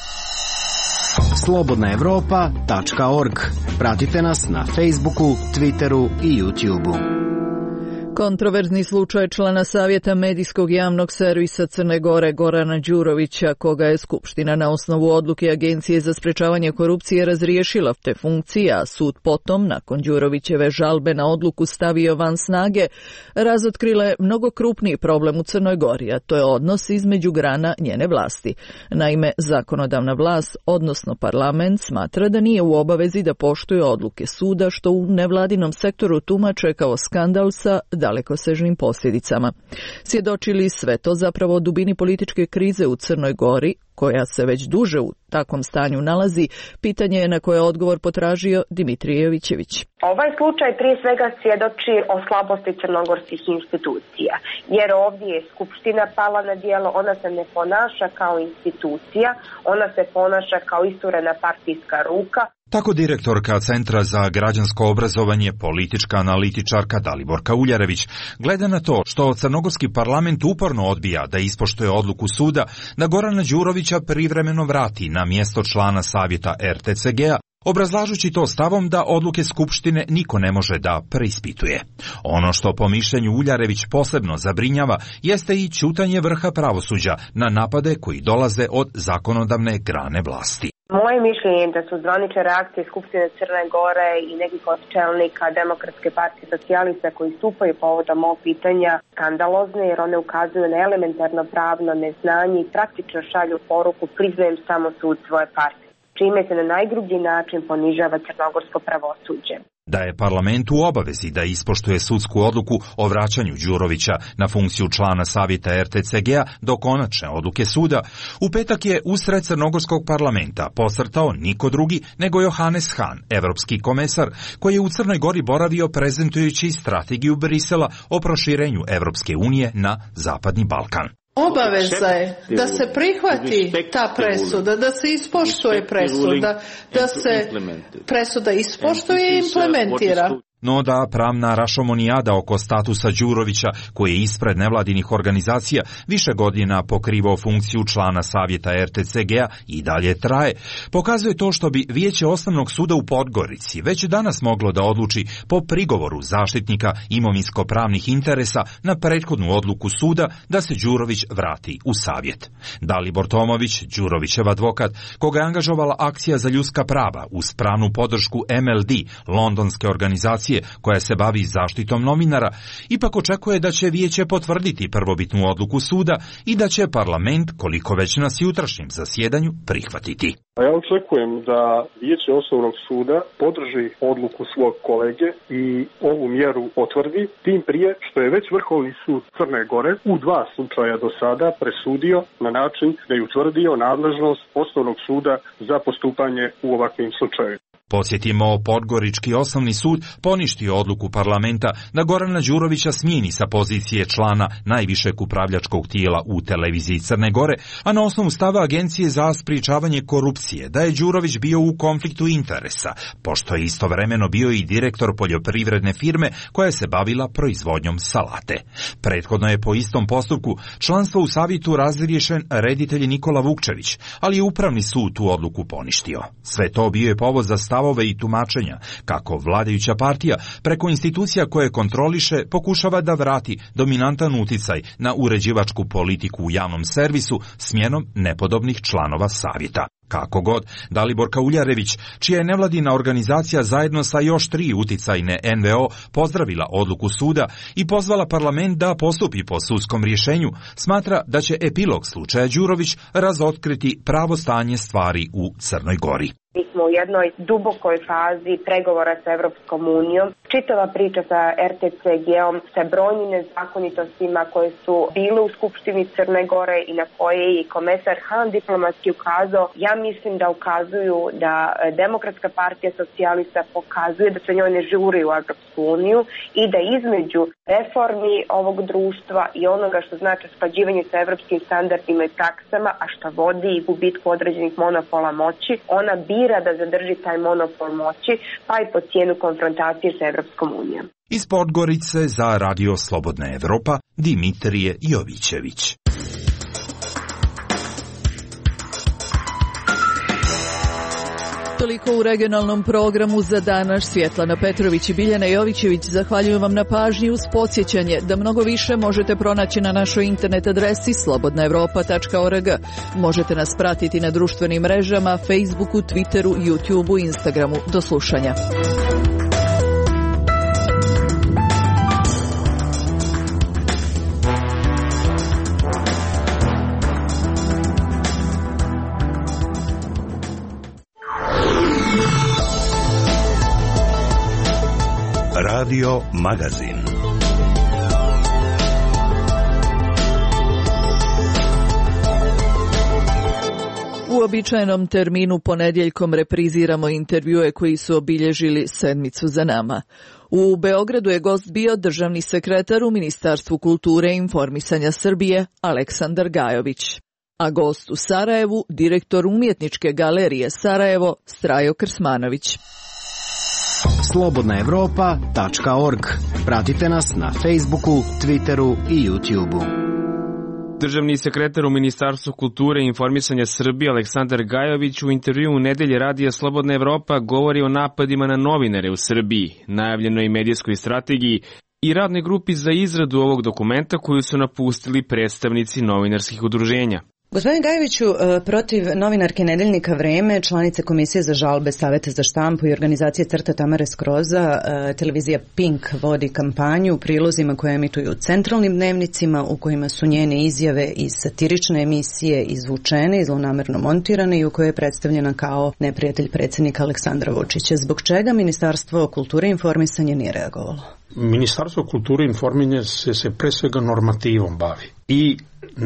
slobodna evropa tačka org. Pratite nas na Facebooku, Twitteru i YouTubeu. Kontroverzni slučaj člana Savjeta medijskog javnog servisa Crne Gore Gorana Đurovića, koga je Skupština na osnovu odluke Agencije za sprečavanje korupcije razriješila te funkcije, a sud potom, nakon Đurovićeve žalbe na odluku stavio van snage, razotkrile mnogo krupniji problem u Crnoj Gori, a to je odnos između grana njene vlasti. Naime, zakonodavna vlast, odnosno parlament, smatra da nije u obavezi da poštuje odluke suda, što u nevladinom sektoru tumače kao skandal sa dalekosežnim posljedicama. Svjedočili sve to zapravo o dubini političke krize u Crnoj Gori, koja se već duže u takvom stanju nalazi, pitanje je na koje je odgovor potražio Dimitrije Jovićević. Ovaj slučaj prije svega svjedoči o slabosti crnogorskih institucija, jer ovdje je Skupština pala na djelo, ona se ne ponaša kao institucija, ona se ponaša kao isturena partijska ruka. Tako direktorka Centra za građansko obrazovanje, politička analitičarka Daliborka Uljarević, gleda na to što crnogorski parlament uporno odbija da ispoštuje odluku suda da Gorana Đurovića privremeno vrati na mjesto člana savjeta er te ce ge a, obrazlažući to stavom da odluke Skupštine niko ne može da preispituje. Ono što po mišljenju Uljarević posebno zabrinjava jeste i ćutanje vrha pravosuđa na napade koji dolaze od zakonodavne grane vlasti. Moje mišljenje je da su zvanične reakcije Skupštine Crne Gore i nekih od čelnika Demokratske partije socijalista koji stupaju povodom ovog pitanja skandalozne, jer one ukazuju na elementarno pravno neznanje i praktično šalju poruku priznajem samo sud svoje partije, čime se na najgrublji način ponižava crnogorsko pravosuđe. Da je parlament u obavezi da ispoštuje sudsku odluku o vraćanju Đurovića na funkciju člana savjeta er te ce ge a do konačne odluke suda, u petak je usred crnogorskog parlamenta posrtao niko drugi nego Johannes Hahn, evropski komesar, koji je u Crnoj Gori boravio prezentujući strategiju Brisela o proširenju Evropske unije na Zapadni Balkan. Obaveza je da se prihvati ta presuda, da se ispoštuje presuda, da se presuda ispoštuje i implementira. No da pravna rašomonijada oko statusa Đurovića, koji je ispred nevladinih organizacija više godina pokrivao funkciju člana savjeta er te ce ge a i dalje traje, pokazuje to što bi Vijeće Osnovnog suda u Podgorici već danas moglo da odluči po prigovoru zaštitnika imovinsko-pravnih interesa na prethodnu odluku suda da se Đurović vrati u savjet. Dalibor Tomović, Đurovićev advokat, koga je angažovala Akcija za ljudska prava uz pravnu podršku em el de, londonske organizacije koja se bavi zaštitom novinara, ipak očekuje da će vijeće potvrditi prvobitnu odluku suda i da će parlament, koliko već na jutrašnjem zasjedanju, prihvatiti. A ja očekujem da Vijeće Osnovnog suda podrži odluku svog kolege i ovu mjeru potvrdi, tim prije što je već Vrhovni sud Crne Gore u dva slučaja do sada presudio na način da je utvrdio nadležnost Osnovnog suda za postupanje u ovakvim slučajevima. Podsjetimo, Podgorički osnovni sud poništio odluku parlamenta da Gorana Đurovića smijeni sa pozicije člana najvišeg upravljačkog tijela u televiziji Crne Gore, a na osnovu stava Agencije za sprječavanje korupcije da je Đurović bio u konfliktu interesa, pošto je istovremeno bio i direktor poljoprivredne firme koja se bavila proizvodnjom salate. Prethodno je po istom postupku članstvo u savjetu razriješen reditelj Nikola Vukčević, ali je Upravni sud tu odluku poništio. Sve to bio je povod za stavove i tumačenja kako vladajuća partija preko institucija koje kontroliše pokušava da vrati dominantan uticaj na uređivačku politiku u javnom servisu smjenom nepodobnih članova savjeta. Kako god, Daliborka Uljarević, čija je nevladina organizacija zajedno sa još tri uticajne en ve o pozdravila odluku suda i pozvala parlament da postupi po sudskom rješenju, smatra da će epilog slučaja Đurović razotkriti pravo stanje stvari u Crnoj Gori. Mi smo u jednoj dubokoj fazi pregovora sa Evropskom unijom. Čitava priča sa er te ce ge om, sa brojnim nezakonitostima koje su bile u Skupštini Crne Gore i na koje je i komesar Hahn diplomatski ukazao, ja mislim da ukazuju da Demokratska partija socijalista pokazuje da se njoj ne žuri u Evropsku uniju i da između reformi ovog društva i onoga što znači usklađivanje sa evropskim standardima i praksama, a što vodi i gubitku određenih monopola moći, ona bira bira da zadrži taj monopol moći, pa i po cijenu konfrontacije sa Evropskom unijom. Iz Podgorice za Radio Slobodna Evropa, Dimitrije Jovićević. Toliko u regionalnom programu za danas. Svjetlana Petrović i Biljana Jovićević zahvaljujem vam na pažnji uz podsjećanje da mnogo više možete pronaći na našoj internet adresi slobodna evropa tačka org. Možete nas pratiti na društvenim mrežama, Facebooku, Twitteru, YouTubeu, Instagramu. Do slušanja. Radio Magazin. U običajnom terminu ponedjeljkom repriziramo intervjue koji su obilježili sedmicu za nama. U Beogradu je gost bio državni sekretar u Ministarstvu kulture i informisanja Srbije Aleksandar Gajović, a gost u Sarajevu direktor Umjetničke galerije Sarajevo Strajo Krsmanović. slobodna evropa tačka org. Pratite nas na Facebooku, Twitteru i YouTubeu. Državni sekretar u Ministarstvu kulture i informisanja Srbije Aleksandar Gajović u intervjuu u nedelje Radija Slobodna Evropa govori o napadima na novinare u Srbiji, najavljenoj medijskoj strategiji i radnoj grupi za izradu ovog dokumenta koju su napustili predstavnici novinarskih udruženja. Gospodin Gajoviću, protiv novinarke nedeljnika Vreme, članice Komisije za žalbe, Saveta za štampu i organizacije Crta Tamare Skroza, televizija Pink vodi kampanju u prilozima koje emituju u centralnim dnevnicima, u kojima su njene izjave iz satirične emisije izvučene i zlonamerno montirane i u kojoj je predstavljena kao neprijatelj predsjednika Aleksandra Vučića. Zbog čega Ministarstvo kulture i informisanja nije reagovalo? Ministarstvo kulture i informisanja se, se pre svega normativom bavi i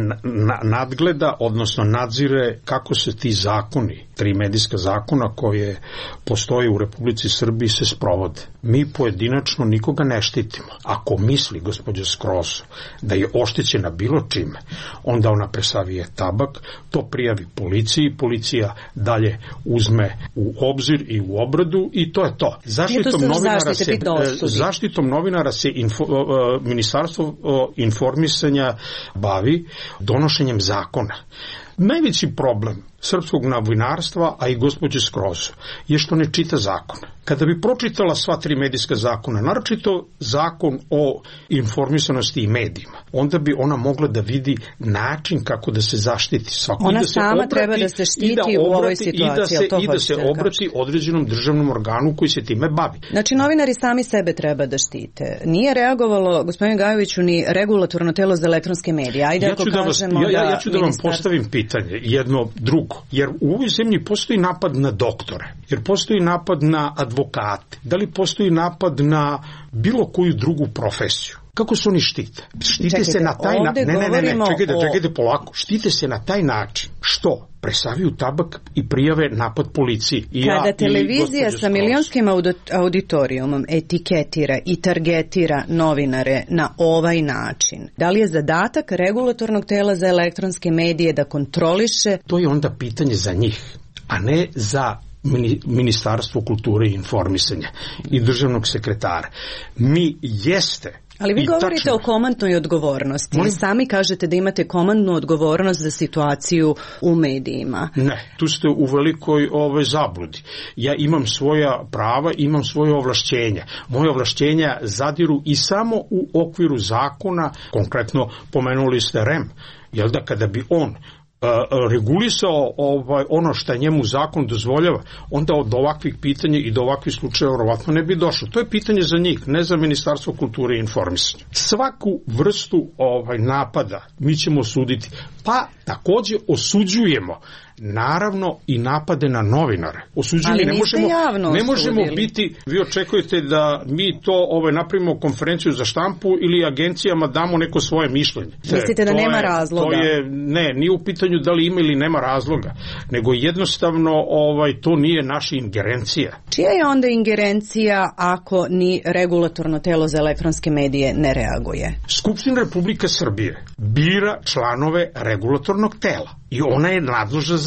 na, nadgleda, odnosno nadzire kako se ti zakoni, tri medijska zakona koje postoje u Republici Srbiji se sprovode. Mi pojedinačno nikoga ne štitimo. Ako misli gospođa Skroz da je oštećena bilo čime, onda ona presavije tabak, to prijavi policiji, policija dalje uzme u obzir i u obradu i to je to. Zaštitom novinara se, zaštitom novinara se info, Ministarstvo informisanja bavi donošenjem zakona. Najveći problem srpskog novinarstva, a i gospođe Skroz, je što ne čita zakon. Kada bi pročitala sva tri medijska zakona, naročito zakon o informisanosti i medijima, onda bi ona mogla da vidi način kako da se zaštiti svako. Ona da se sama obrati, treba da se štiti da obrati, u ovoj situaciji. I da se, i da se obrati određenom državnom organu koji se time bavi. Znači, novinari sami sebe treba da štite. Nije reagovalo, gospodine Gajoviću, ni regulatorno telo za elektronske medije. Ajde ja ako ću da vas, kažemo ja, ja, ja ću da, da ministar... vam postavim pitanje, jedno drugo. Jer u ovoj zemlji postoji napad na doktore, jer postoji napad na advokate, da li postoji napad na bilo koju drugu profesiju. Kako se oni štite? Štite čekajte, se na taj način. Ne, ne, ne, ne, čekajte, o... čekajte polako. Štite se na taj način. Što? Presaviju tabak i prijave napad policiji. I Kada ja, televizija sa milionskim auditorijumom etiketira i targetira novinare na ovaj način, da li je zadatak regulatornog tela za elektronske medije da kontroliše? To je onda pitanje za njih, a ne za Ministarstvo kulture i informisanja i državnog sekretara. Mi jeste... Ali vi I govorite tačno. o komandnoj odgovornosti. Molim? Sami kažete da imate komandnu odgovornost za situaciju u medijima. Ne, tu ste u velikoj ove, zabludi. Ja imam svoja prava, imam svoje ovlašćenja. Moje ovlašćenja zadiru i samo u okviru zakona, konkretno pomenuli ste R E M, jel da kada bi on regulisao ovaj, ono što njemu zakon dozvoljava, onda od ovakvih pitanja i do ovakvih slučajeva verovatno ne bi došlo. To je pitanje za njih, ne za Ministarstvo kulture i informisanja. Svaku vrstu ovaj, napada mi ćemo osuditi, pa takođe osuđujemo naravno i napade na novinare. Osuđujemo, ne možemo, ne možemo biti, vi očekujete da mi to ovaj, napravimo konferenciju za štampu ili agencijama damo neko svoje mišljenje. Mislite da nema je, razloga? To je, ne, nije u pitanju da li ima ili nema razloga, nego jednostavno ovaj, to nije naša ingerencija. Čija je onda ingerencija ako ni regulatorno telo za elektronske medije ne reaguje? Skupština Republike Srbije bira članove regulatornog tela i ona je nadležna za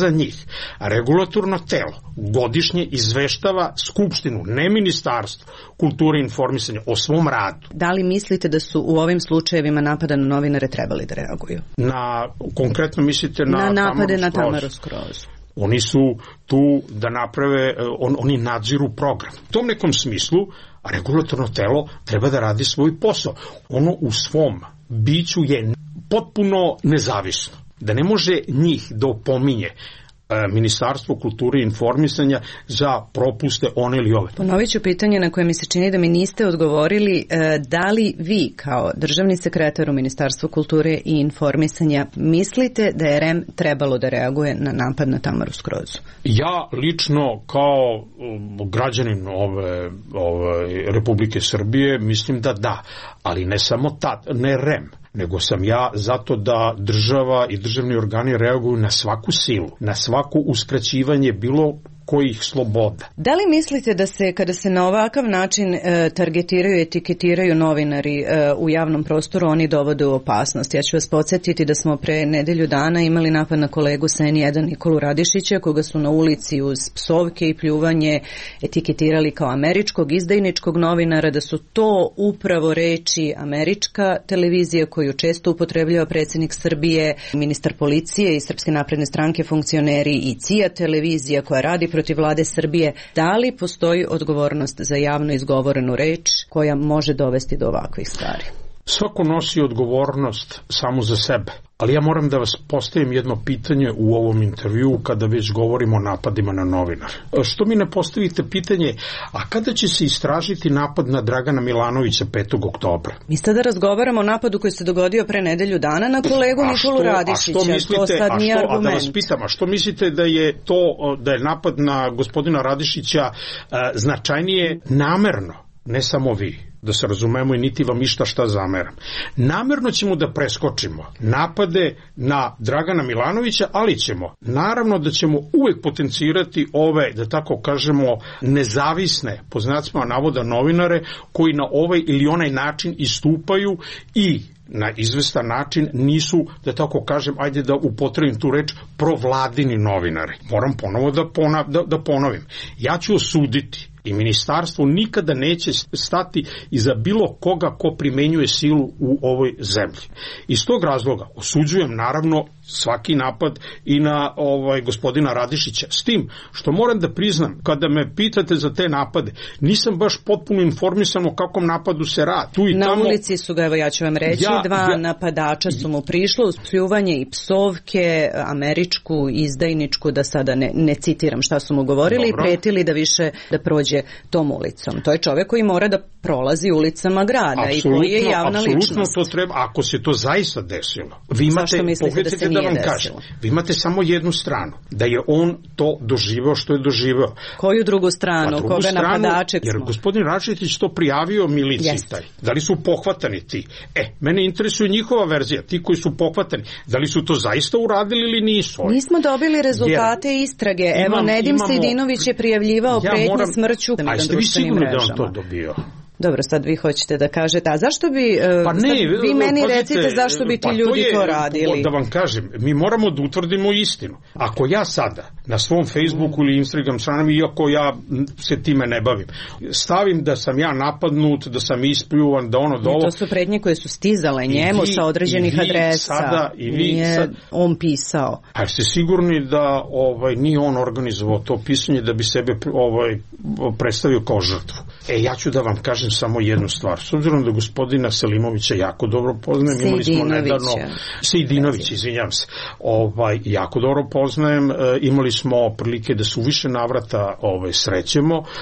za njih regulatorno telo godišnje izveštava Skupštinu, ne Ministarstvo kulture i informisanja, o svom radu. Da li mislite da su u ovim slučajevima napada na novinare trebali da reaguju? Na, konkretno mislite na, na napade Tamaru na Skroz. Tamaru Skroz. Oni su tu da naprave, on, oni nadziru program. U tom nekom smislu regulatorno telo treba da radi svoj posao. Ono u svom biću je potpuno nezavisno. Da ne može njih da opominje Ministarstvo kulture i informisanja za propuste one ili ove. Ponovit ću pitanje na koje mi se čini da mi niste odgovorili. Da li vi kao državni sekretar u Ministarstvu kulture i informisanja mislite da je R E M trebalo da reaguje na napad na Tamaru Skrozu? Ja lično kao građanin ove, ove Republike Srbije mislim da da, ali ne samo tad, ne R E M, nego sam ja zato da država i državni organi reaguju na svaku silu, na svako uskraćivanje bilo kojih sloboda. Da li mislite da se, kada se na ovakav način e, targetiraju i etiketiraju novinari e, u javnom prostoru, oni dovode u opasnost? Ja ću vas podsjetiti da smo pre nedelju dana imali napad na kolegu sa N jedan Nikolu Radišića, koga su na ulici uz psovke i pljuvanje etiketirali kao američkog izdajničkog novinara, da su to upravo reči američka televizija koju često upotrebljava predsjednik Srbije, ministar policije i Srpske napredne stranke, funkcioneri i C I A televizija koja radi protiv vlade Srbije. Da li postoji odgovornost za javno izgovorenu reč koja može dovesti do ovakvih stvari? Svako nosi odgovornost samo za sebe. Ali ja moram da vas postavim jedno pitanje u ovom intervjuu kada već govorimo o napadima na novinare. Što mi ne postavite pitanje, a kada će se istražiti napad na Dragana Milanovića petog oktobra? Mi sada razgovaramo o napadu koji se dogodio pre nedelju dana na kolegu Nikolu Radišića. A što mislite, to sad nije a što, argument. A da vas pitam, a što mislite da je to, da je napad na gospodina Radišića značajnije namerno, ne samo vi, da se razumemo i niti vam išta šta zameram. Namerno ćemo da preskočimo napade na Dragana Milanovića, ali ćemo, naravno da ćemo uvek potencirati ove, da tako kažemo, nezavisne, po znacima navoda, novinare koji na ovaj ili onaj način istupaju i na izvestan način nisu, da tako kažem, ajde da upotrebim tu reč, provladini novinari. Moram ponovo da, pona, da, da ponovim. Ja ću osuditi i ministarstvo nikada neće stati iza bilo koga ko primenjuje silu u ovoj zemlji. Iz tog razloga osuđujem naravno svaki napad i na ovaj gospodina Radišića. S tim što moram da priznam, kada me pitate za te napade, nisam baš potpuno informisan o kakvom napadu se radi. Tu i na tamo, ulici su ga, evo ja ću vam reći, ja, dva ja, napadača su mu prišlo uz pljuvanje i psovke, američku, izdajničku, da sada ne, ne citiram šta su mu govorili, i pretili da više da prođe tom ulicom. To je čovjek koji mora da prolazi ulicama grada i koji je javna ličnost. Apsolutno to treba, ako se to zaista desilo. Vi imate, pogledajte da, da vam kažem, vi imate samo jednu stranu, da je on to doživeo što je doživeo. Koju drugu stranu? drugu Koga stranu, napadačeg? Jer gospodin Račetić to prijavio miliciji yes. taj. Da li su pohvatani ti? E, mene interesuje njihova verzija, ti koji su pohvatani. Da li su to zaista uradili ili nisu? Nismo dobili rezultate jer, istrage. Evo, imam, Nedim imamo, Sejdinović je prijavljivao ja pretnje moram, smrću. A jeste vi sigurni da on to dobio? Dobro, sad vi hoćete da kažete, a zašto bi, pa ne, vi meni pazite, recite zašto bi ti pa ljudi to, je, to radili? Da vam kažem, mi moramo da utvrdimo istinu. Ako ja sada na svom Facebooku mm. ili Instagram stranama, iako ja se time ne bavim, stavim da sam ja napadnut, da sam ispljuvan, da ono, da ovo... To su prednje koje su stizale njemu vi, sa određenih adresa. Sada, i vi nije sad, on pisao. A ste sigurni da ovaj, nije on organizovao to pisanje da bi sebe ovaj, predstavio kao žrtvu? E, ja ću da vam kažem samo jednu stvar. S obzirom da gospodina Selimovića jako dobro poznajem, imali smo nedavno Sejdinović, izvinjam se, ovaj, jako dobro poznajem, e, imali smo prilike da se u više navrata ovaj, srećemo, e,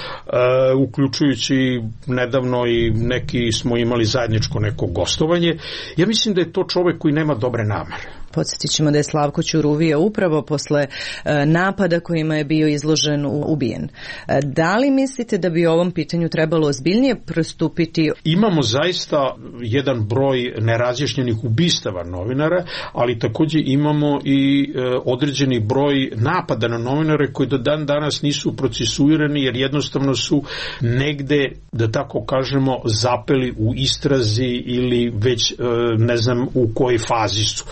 uključujući nedavno i neki smo imali zajedničko neko gostovanje. Ja mislim da je to čovjek koji nema dobre namere. Podsjetit ćemo da je Slavko Ćuruvija upravo posle e, napada kojima je bio izložen u, ubijen. E, da li mislite da bi ovom pitanju trebalo ozbiljnije prostupiti? Imamo zaista jedan broj nerazjašnjenih ubistava novinara, ali također imamo i e, određeni broj napada na novinare koji do dan danas nisu procesuirani jer jednostavno su negde, da tako kažemo, zapeli u istrazi ili već e, ne znam u kojoj fazi su. Ali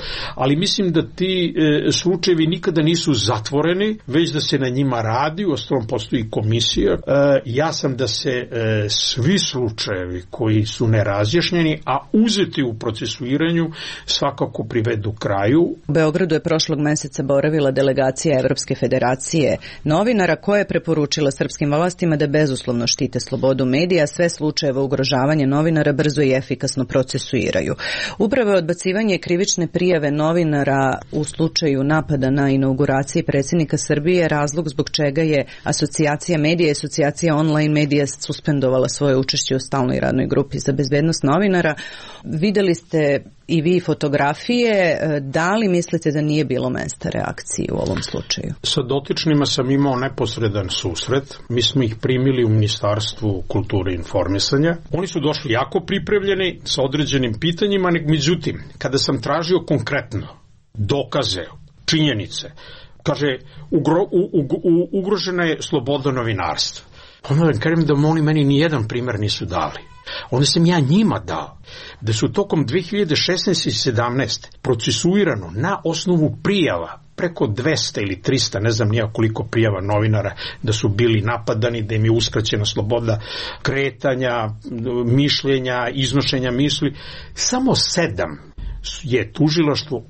ali mislim da ti e, slučajevi nikada nisu zatvoreni, već da se na njima radi, u ostalom postoji komisija. E, ja sam da se e, svi slučajevi koji su nerazjašnjeni, a uzeti u procesuiranju, svakako privedu kraju. U Beogradu je prošlog meseca boravila delegacija Evropske federacije novinara koja je preporučila srpskim vlastima da bezuslovno štite slobodu medija, sve slučajeve ugrožavanja novinara brzo i efikasno procesuiraju. Upravo je odbacivanje krivične prijave novinara u slučaju napada na inauguraciji predsjednika Srbije razlog zbog čega je Asocijacija medija i Asocijacija online medija suspendovala svoje učešće u stalnoj radnoj grupi za bezbednost novinara. Videli ste i vi fotografije, da li mislite da nije bilo mesta reakcije u ovom slučaju? Sa dotičnima sam imao neposredan susret. Mi smo ih primili u Ministarstvu kulture i informisanja. Oni su došli jako pripremljeni sa određenim pitanjima, međutim, kada sam tražio konkretno dokaze, činjenice, kaže, ugro, u, u, u, ugrožena je sloboda novinarstva. Onda da kažem da oni meni nijedan primjer nisu dali. Onda sam ja njima dao da su tokom dve hiljade šesnaeste i sedamnaeste procesuirano na osnovu prijava preko dvesta ili trista, ne znam nija koliko prijava novinara, da su bili napadani, da im je uskraćena sloboda kretanja, mišljenja, iznošenja misli. Samo sedam je tužilaštvo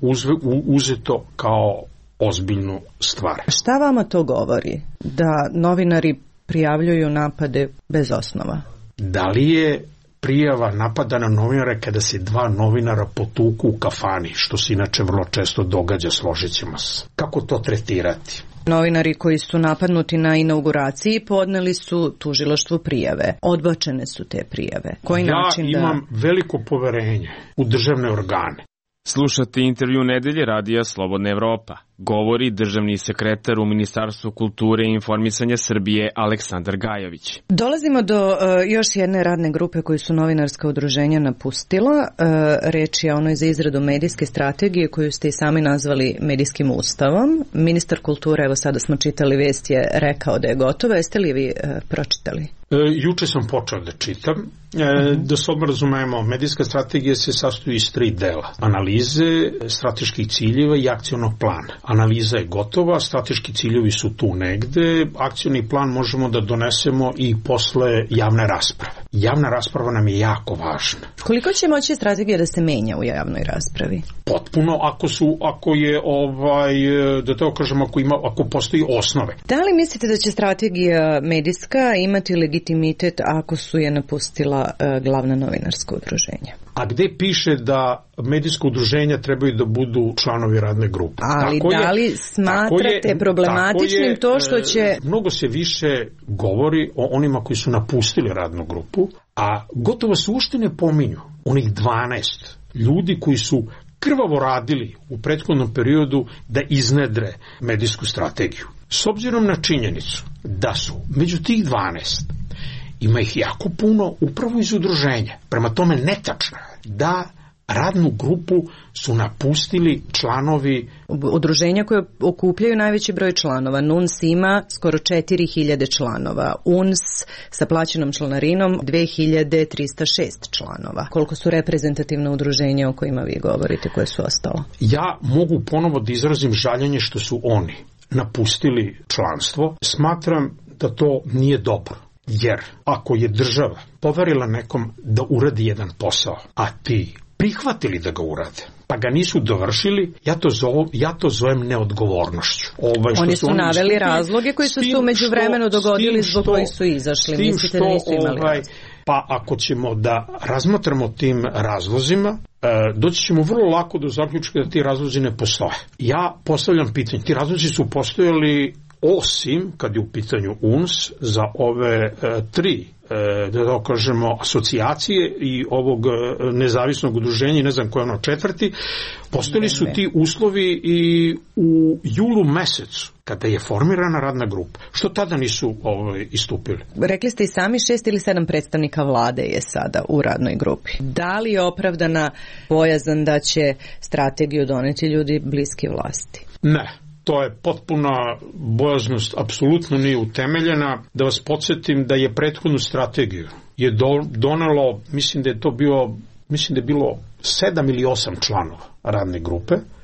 uzeto kao ozbiljnu stvar. Šta vama to govori? Da novinari prijavljuju napade bez osnova? Da li je prijava napada na novinare kada se dva novinara potuku u kafani, što se inače vrlo često događa, složit ćemo se? Kako to tretirati? Novinari koji su napadnuti na inauguraciji podneli su tužilaštvu prijave. Odbačene su te prijave. Koji ja način da... imam veliko poverenje u državne organe. Slušate intervju nedelje radija Slobodna Evropa. Govori državni sekretar u Ministarstvu kulture i informisanja Srbije Aleksandar Gajović. Dolazimo do uh, još jedne radne grupe koju su novinarska udruženja napustila. Uh, reč je onoj za izradu medijske strategije koju ste i sami nazvali medijskim ustavom. Ministar kulture, evo sada smo čitali vest, je rekao da je gotova. Jeste li vi uh, pročitali? E, juče sam počeo da čitam. E, da se odmah razumemo, medijska strategija se sastoji iz tri dela. Analize, strateških ciljeva i akcionog plana. Analiza je gotova, strateški ciljevi su tu negde, akcioni plan možemo da donesemo i posle javne rasprave. Javna rasprava nam je jako važna. Koliko će moći strategija da se menja u javnoj raspravi? Potpuno, ako su, ako je ovaj, da to kažem, ako ima, ako postoji osnove. Da li mislite da će strategija medijska imati legitimitet ako su je napustila uh, glavna novinarska udruženja? A gde piše da medijsko udruženja trebaju da budu članovi radne grupe? Ali tako da li je, smatrate je, problematičnim je, to što će... Mnogo se više govori o onima koji su napustili radnu grupu, a gotovo se uopšte ne pominju onih dvanaest ljudi koji su krvavo radili u prethodnom periodu da iznedre medijsku strategiju. S obzirom na činjenicu da su među tih dvanaest ima ih jako puno upravo iz udruženja. Prema tome netačno da radnu grupu su napustili članovi udruženja koje okupljaju najveći broj članova. N U N S ima skoro četiri hiljade članova. U N S sa plaćenom članarinom dve hiljade trista šest članova. Koliko su reprezentativna udruženja o kojima vi govorite, koje su ostalo? Ja mogu ponovo da izrazim žaljenje što su oni napustili članstvo. Smatram da to nije dobro. Jer ako je država poverila nekom da uradi jedan posao, a ti prihvatili da ga urade, pa ga nisu dovršili, ja to zovem, ja to zovem neodgovornošću. Ovaj, oni su, su oni naveli stupili, razloge koji su se umeđu vremenu dogodili zbog koji su izašli. Mislite što, da nisu imali ovaj, pa ako ćemo da razmatramo tim razlozima, e, doći ćemo vrlo lako do zaključka da ti razlozi ne postoje. Ja postavljam pitanje, ti razlozi su postojali osim, kad je u pitanju U N S, za ove e, tri, e, da to kažemo, asocijacije i ovog e, nezavisnog udruženja, ne znam ko je ono četvrti, postojali su ti uslovi i u julu mesecu, kada je formirana radna grupa. Što tada nisu ovaj, istupili? Rekli ste i sami, šest ili sedam predstavnika vlade je sada u radnoj grupi. Da li je opravdana bojazan da će strategiju doneti ljudi bliski vlasti? Ne. To je potpuna bojaznost, apsolutno nije utemeljena. Da vas podsjetim da je prethodnu strategiju je do, donelo, mislim da je to bio, mislim da je bilo sedam ili osam članova radne grupe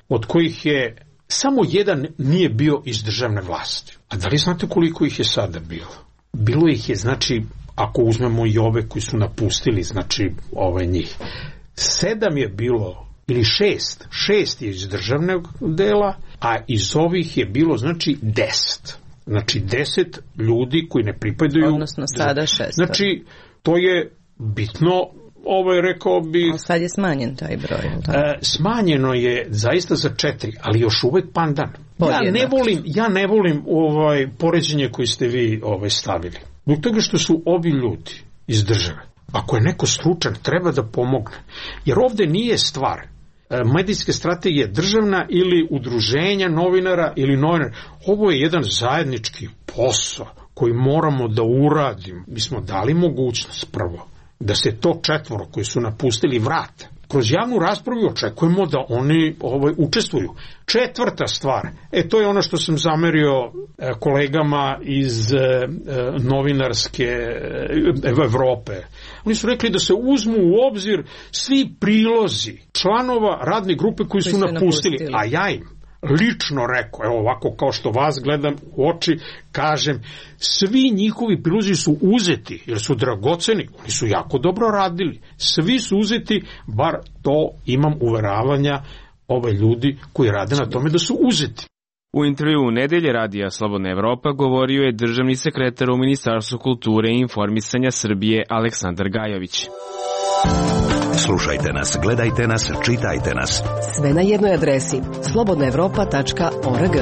od kojih je samo jedan nije bio iz državne vlasti. A da li znate koliko ih je sada bilo? Bilo ih je, znači, ako uzmemo i ove koji su napustili, znači, ove njih, sedam je bilo, ili šest, šest je iz državnog dela, a iz ovih je bilo, znači, deset. Znači, deset ljudi koji ne pripadaju... Odnosno sada šest. Znači, to je bitno, ovo je rekao bi... A sad je smanjen taj broj. E, smanjeno je zaista za četiri, ali još uvek pandan. Ja ne volim, ja ne volim ovaj poređenje koje ste vi ovaj stavili. Zbog toga što su ovi ljudi iz države, ako je neko stručan, treba da pomogne. Jer ovde nije stvar medijske strategije državna ili udruženja novinara ili novinara. Ovo je jedan zajednički posao koji moramo da uradimo. Mi smo dali mogućnost prvo da se to četvoro koji su napustili vrate. Kroz javnu raspravu očekujemo da oni ovaj, učestvuju. Četvrta stvar, e to je ono što sam zamerio e, kolegama iz e, novinarske e, Evrope. Oni su rekli da se uzmu u obzir svi prilozi članova radne grupe koji, koji su napustili, napustili, a ja im lično rekao, evo ovako kao što vas gledam u oči, kažem, svi njihovi prilozi su uzeti, jer su dragoceni, oni su jako dobro radili, svi su uzeti, bar to imam uveravanja ove ljudi koji rade na tome da su uzeti. U intervju u nedelje Radija Slobodna Evropa govorio je državni sekretar u Ministarstvu kulture i informisanja Srbije Aleksandar Gajović. Slušajte nas, gledajte nas, čitajte nas. Sve na jednoj adresi slobodna evropa tačka org.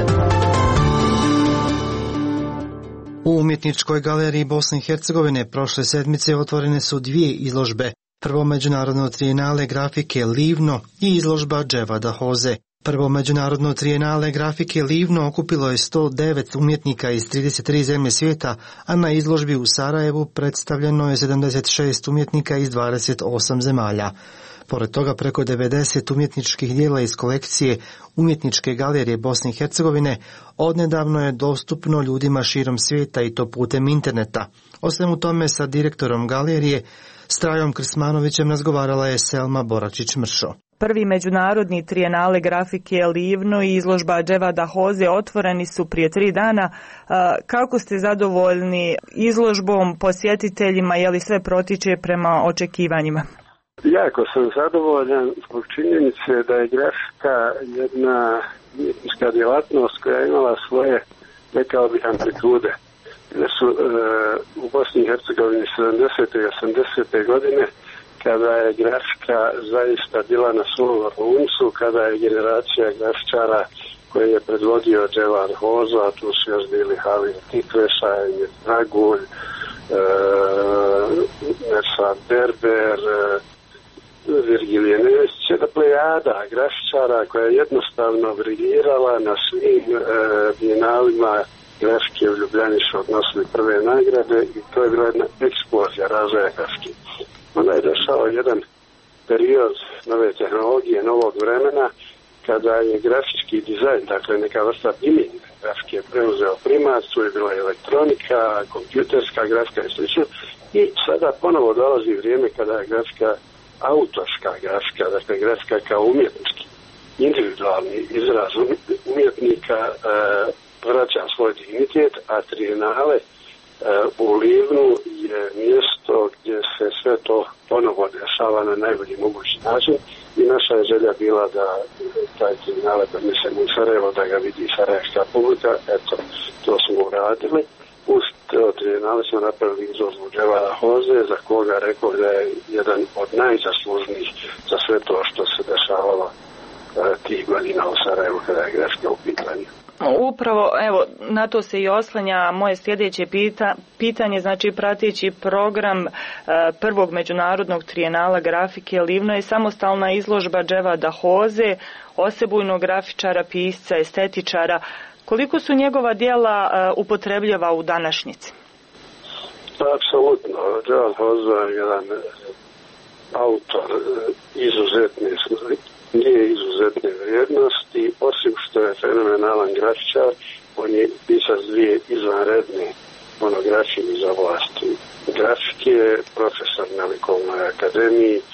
U Umjetničkoj galeriji Bosne i Hercegovine prošle sedmice otvorene su dvije izložbe. Prvo međunarodno trijenale grafike Livno i izložba Dževada Hoze. Prvo međunarodno trijenale grafike Livno okupilo je sto devet umjetnika iz trideset tri zemlje svijeta, a na izložbi u Sarajevu predstavljeno je sedamdeset šest umjetnika iz dvadeset osam zemalja. Pored toga preko devedeset umjetničkih dijela iz kolekcije Umjetničke galerije Bosne i Hercegovine odnedavno je dostupno ljudima širom svijeta i to putem interneta. O svemu tome sa direktorom galerije Strajom Krsmanovićem razgovarala je Selma Boračić-Mršo. Prvi međunarodni trijenale grafike Livno i izložba Dževada Hoze otvoreni su prije tri dana. Kako ste zadovoljni izložbom, posjetiteljima, je li sve protiče prema očekivanjima? Jako sam zadovoljan zbog činjenice da je grafika jedna umjetnička djelatnost koja je imala svoje, rekao bih, amplitude. Da su e, u Bosni i Hercegovini sedamdesete i osamdesete godine, kada je grafika zaista bila na svom vrhuncu, kada je generacija grafičara koje je predvodio Dževad Hozo, a tu su još bili Halil Tikveša, Emir Dragulj, e, Mersad Berber, e, Virgilije Nević, jedna plejada grafičara koja je jednostavno briljirala na svim e, bijenalima grafike u Ljubljani su odnosili prve nagrade i to je bila jedna eksplozija razvoja grafike. Onda je došao jedan period nove tehnologije, novog vremena, kada je grafički dizajn, dakle neka vrsta biljene grafike preuzeo primat, tu je bila elektronika, kompjuterska grafika i sl. I sada ponovo dolazi vrijeme kada je grafika autorska grafika, dakle grafika kao umjetnički, individualni izraz umjetnika e, vraća svoj dignitet, a trijenale e, u Livnu je mjesto gdje se sve to ponovo dešava na najbolji mogući način i naša je želja bila da taj trijenale donesemo u Sarajevo, da ga vidi sarajevska publika, eto, to smo uradili. Uz to trijenale smo napravili izložbu Dževada Hoze, za koga rekao da je jedan od najzaslužnijih za sve to što se dešavalo e, tih godina u Sarajevu kada je grafika u pitanju. Upravo, evo, na to se i oslanja moje sljedeće pita, pitanje, znači prateći program e, prvog međunarodnog trijenala grafike Livno je samostalna izložba Dževada Hoze, osebujnog grafičara, pisca, estetičara. Koliko su njegova djela e, upotrebljava u današnjici? Apsolutno. Dževad Hoza je jedan autor izuzetne nije izuzetne vrijednosti, osim što je fenomenalan grafičar, on je pisac dvije izvanredne monografije iz oblasti grafike, profesor na Likovnoj akademiji,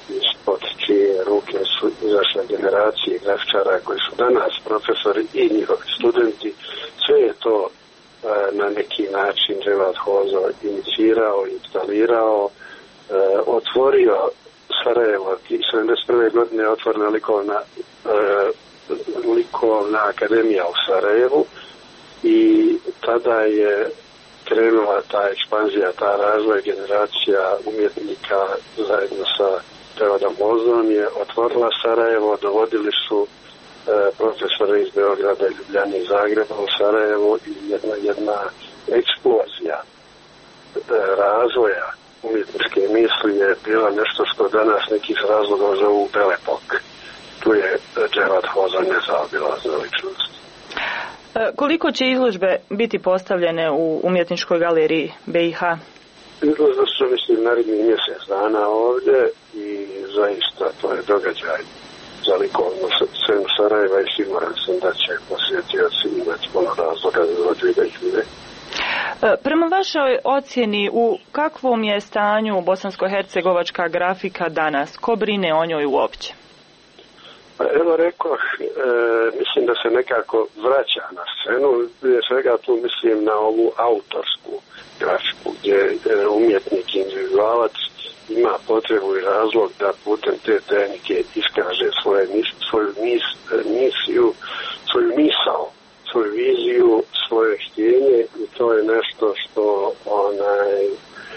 ispod čije ruke su izašle generacije grafičara koji su danas profesori i njihovi studenti. Sve je to e, na neki način Dževad Hoza inicirao, instalirao, e, otvorio Sarajevo. sedamdeset prve godine je otvorena likovna, e, likovna akademija u Sarajevu i tada je krenula ta ekspanzija, ta razvoj, generacija umjetnika zajedno sa Dževadom Hozom je otvorila Sarajevo, dovodili su e, profesore iz Beograda, Ljubljane i Zagreba u Sarajevo i jedna, jedna eksplozija e, razvoja umjetničke misli je bila nešto što danas nekih razloga zovu Belepok. Tu je Dževad Hoza nezaobilazna ličnost. Koliko će izložbe biti postavljene u umjetničkoj galeriji B i H? Izložbe su, mislim, narednih mjesec dana ovdje i zaista to je događaj za likovnu scenu Sarajeva i siguran sam da će posjetioci imati puno razloga za dođu i da ih vide. Prema vašoj ocjeni, u kakvom je stanju bosansko-hercegovačka grafika danas? Ko brine o njoj uopće? Evo rekao, e, mislim da se nekako vraća na scenu, prije svega tu mislim na ovu autorsku grafiku, gdje e, umjetnik, individualac ima potrebu i razlog da putem te tehnike iskaže svoje, svoju mis, misiju, svoju misao, svoju viziju, svoje htjenje i to je nešto što onaj, e,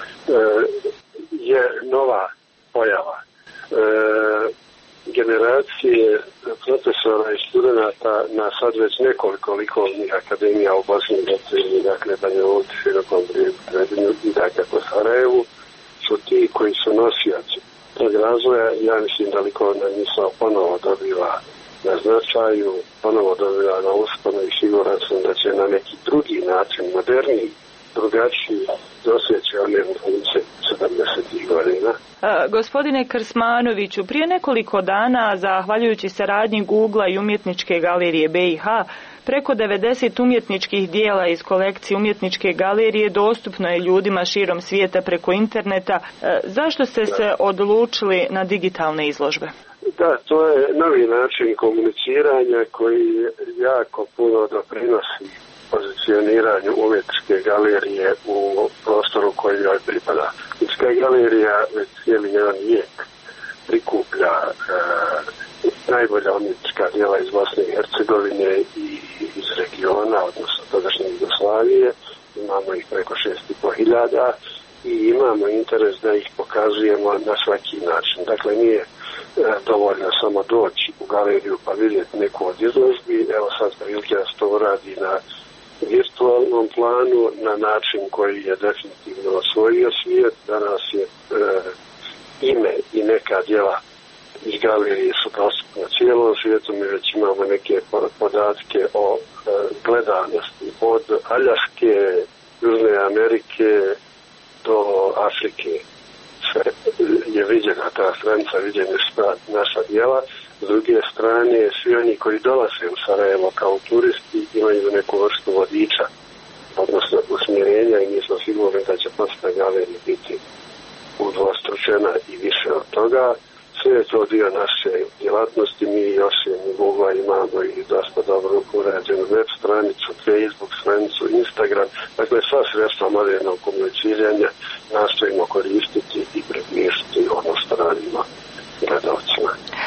je nova pojava. E, generacije profesora i studenta na sad već nekoliko likovnih akademija u Bosni i Hercegovini, dakle Banja Luci, Širokom Brijegu, Trebinju i dakle po Sarajevu, su ti koji su nosioci tog razvoja. Ja mislim da likovna misao ponovo dobiva na značaju, ponovo dobiva na usponu i siguran sam da će na neki drugi način, moderniji, drugačiji, dosjeći one sedamdesetih godina. A, gospodine Krsmanoviću, prije nekoliko dana, zahvaljujući saradnji Google-a i umjetničke galerije B i H, preko devedeset umjetničkih dijela iz kolekcije umjetničke galerije dostupno je ljudima širom svijeta preko interneta. E, zašto ste se odlučili na digitalne izložbe? Da, to je novi način komuniciranja koji jako puno doprinosi pozicioniranju umjetničke galerije u prostoru koji joj pripada. Umjetnička galerija već cijeli jedan vijek prikuplja e, najbolja umjetnička djela iz Bosne i Hercegovine i iz regiona, odnosno tadašnje Jugoslavije. Imamo ih preko šest i po hiljada i imamo interes da ih pokazujemo na svaki način. Dakle, nije e, dovoljno samo doći u galeriju pa vidjeti neku od izložbi. Evo sad prilike da se to uradi na virtualnom planu na način koji je definitivno osvojio svijet. Danas je e, ime i neka djela iz galerije su dostupne cijelom svijetu. Mi već imamo neke podatke o e, gledanosti od Aljaske, Južne Amerike do Afrike. Sve je viđena ta stranica, viđene su naša djela. S druge strane, svi oni koji dolaze u Sarajevo kao turisti imaju neku vrstu vodiča, odnosno usmjerenja i mi smo sigurni da će posle galerije biti udvostručena i više od toga. Sve je to dio naše djelatnosti. Mi osim Google imamo i dosta dobro urađenu web stranicu, Facebook stranicu, Instagram. Dakle, sva sredstva modernog komuniciranja nastojimo koristiti i približiti ono što radimo gledalcima.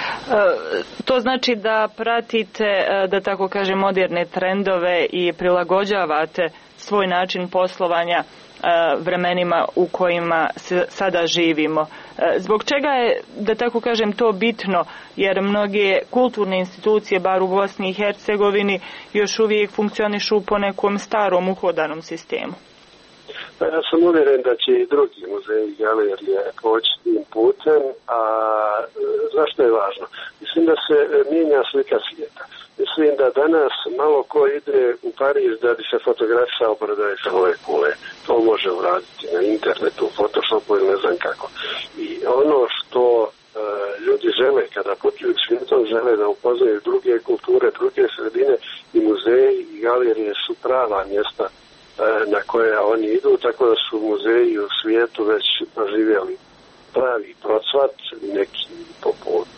To znači da pratite, da tako kažem, moderne trendove i prilagođavate svoj način poslovanja vremenima u kojima sada živimo. Zbog čega je, da tako kažem, to bitno? Jer mnoge kulturne institucije, bar u Bosni i Hercegovini, još uvijek funkcionišu po nekom starom uhodanom sistemu. Ja sam uvjeren da će i drugi muzeji i galerije poći tim putem, a zašto je važno? Mislim da se mijenja slika svijeta. Mislim da danas malo ko ide u Pariz da bi se fotografisao pored Eifelove kule. To može uraditi na internetu, u Photoshopu ili ne znam kako. I ono što e, ljudi žele kada putuju svijetom, žele da upoznaju druge kulture, druge sredine i muzeji i galerije su prava mjesta na koje oni idu, tako da su muzeji u svijetu već proživjeli pravi procvat, neki poput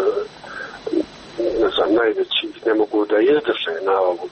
ne znam, najvećih ne mogu da izdrže na ovu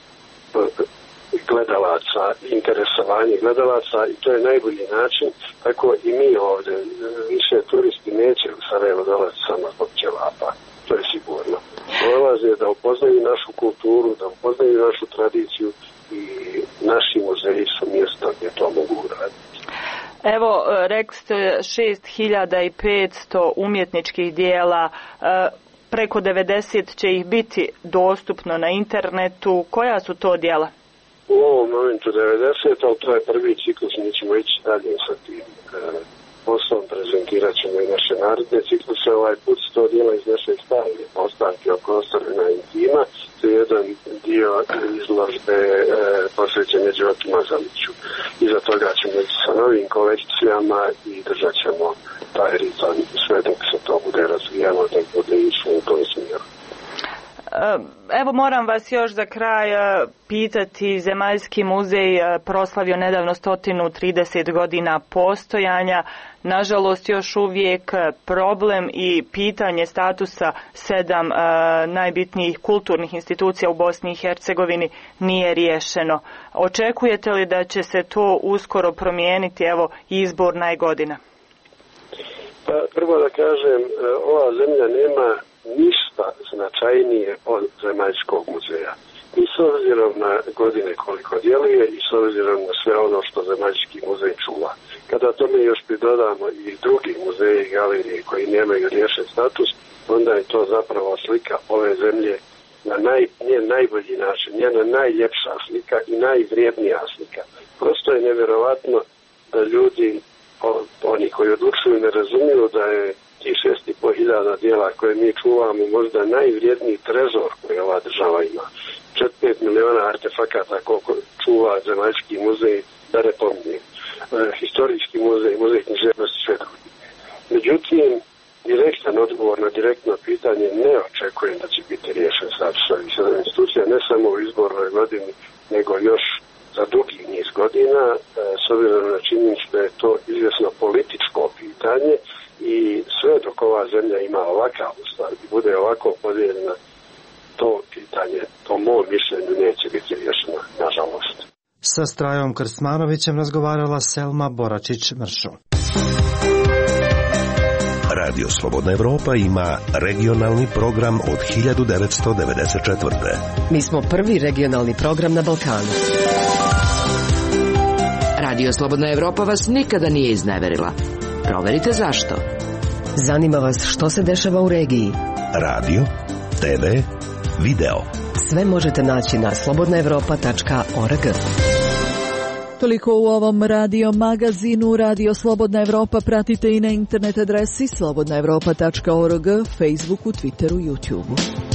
gledalaca, interesovanje gledalaca i to je najbolji način, tako i mi ovdje, više turisti neće u Sarajevo dolaziti samo zbog ćevapa, to je sigurno. Dolaze da upoznaju našu kulturu, da upoznaju našu tradiciju i naši muzeji su mjesto gdje to mogu uraditi. Evo, rekli ste šest hiljada petsto umjetničkih dijela, preko devedeset će ih biti dostupno na internetu. Koja su to dijela? U ovom momentu devedeset, ali to je prvi ciklus, mi ćemo ići dalje sa tim poslom, prezentirat ćemo i naše narodne cikluse. Ovaj put sto dijela iz naše stavlje, postavke o prostorima intima, to je jedan dio izložbe e, posvećene Đoki Mazaliću. Iza toga ćemo ići sa novim kolekcijama i držat ćemo taj ritam sve dok se to bude razvijalo, da bude išlo u tom smjeru. Evo moram vas još za kraj pitati, Zemaljski muzej proslavio nedavno sto trideset godina postojanja, nažalost još uvijek problem i pitanje statusa sedam najbitnijih kulturnih institucija u Bosni i Hercegovini nije riješeno. Očekujete li da će se to uskoro promijeniti, evo izborna je godina? Pa, prvo da kažem, ova zemlja nema ništa značajnije od Zemaljskog muzeja. I s obzirom na godine koliko djeluje i s obzirom na sve ono što Zemaljski muzej čuva. Kada tome još pridodamo i drugi muzeji i galerije koji nemaju riješen status, onda je to zapravo slika ove zemlje na naj, njen najbolji način, njena najljepša slika i najvrijednija slika. Prosto je nevjerovatno da ljudi, oni koji odlučuju, ne razumiju da je i šest i po hiljada dijela koje mi čuvamo možda najvrijedniji trezor koji ova država ima. četiri do pet miliona artefakata koliko čuva Zemaljski muzej, da ne pominjem. E, historijski muzej, muzej književnosti, sve drugi. Međutim, direktan odgovor na direktno pitanje ne očekujem da će biti riješen status ovih sedam institucija, ne samo u izbornoj godini, nego još za dugi niz godina, e, s obzirom na činjenicu da je to izvjesno političko pitanje. I sve dok ova zemlja ima ovakav ustav i bude ovako podijeljena, to pitanje, po mom mišljenju, neće biti riješeno, nažalost. Sa Strajom Krstmanovićem razgovarala Selma Boračić-Mršo. Radio Slobodna Evropa ima regionalni program od hiljadu devetsto devedeset četvrte. Mi smo prvi regionalni program na Balkanu. Radio Slobodna Evropa vas nikada nije izneverila. Proverite zašto. Zanima vas što se dešava u regiji. Radio, te ve, video. Sve možete naći na slobodna evropa tačka org. Toliko u ovom radio magazinu. Radio Slobodna Evropa pratite i na internet adresi slobodna evropa tačka org, Facebooku, Twitteru, YouTubeu.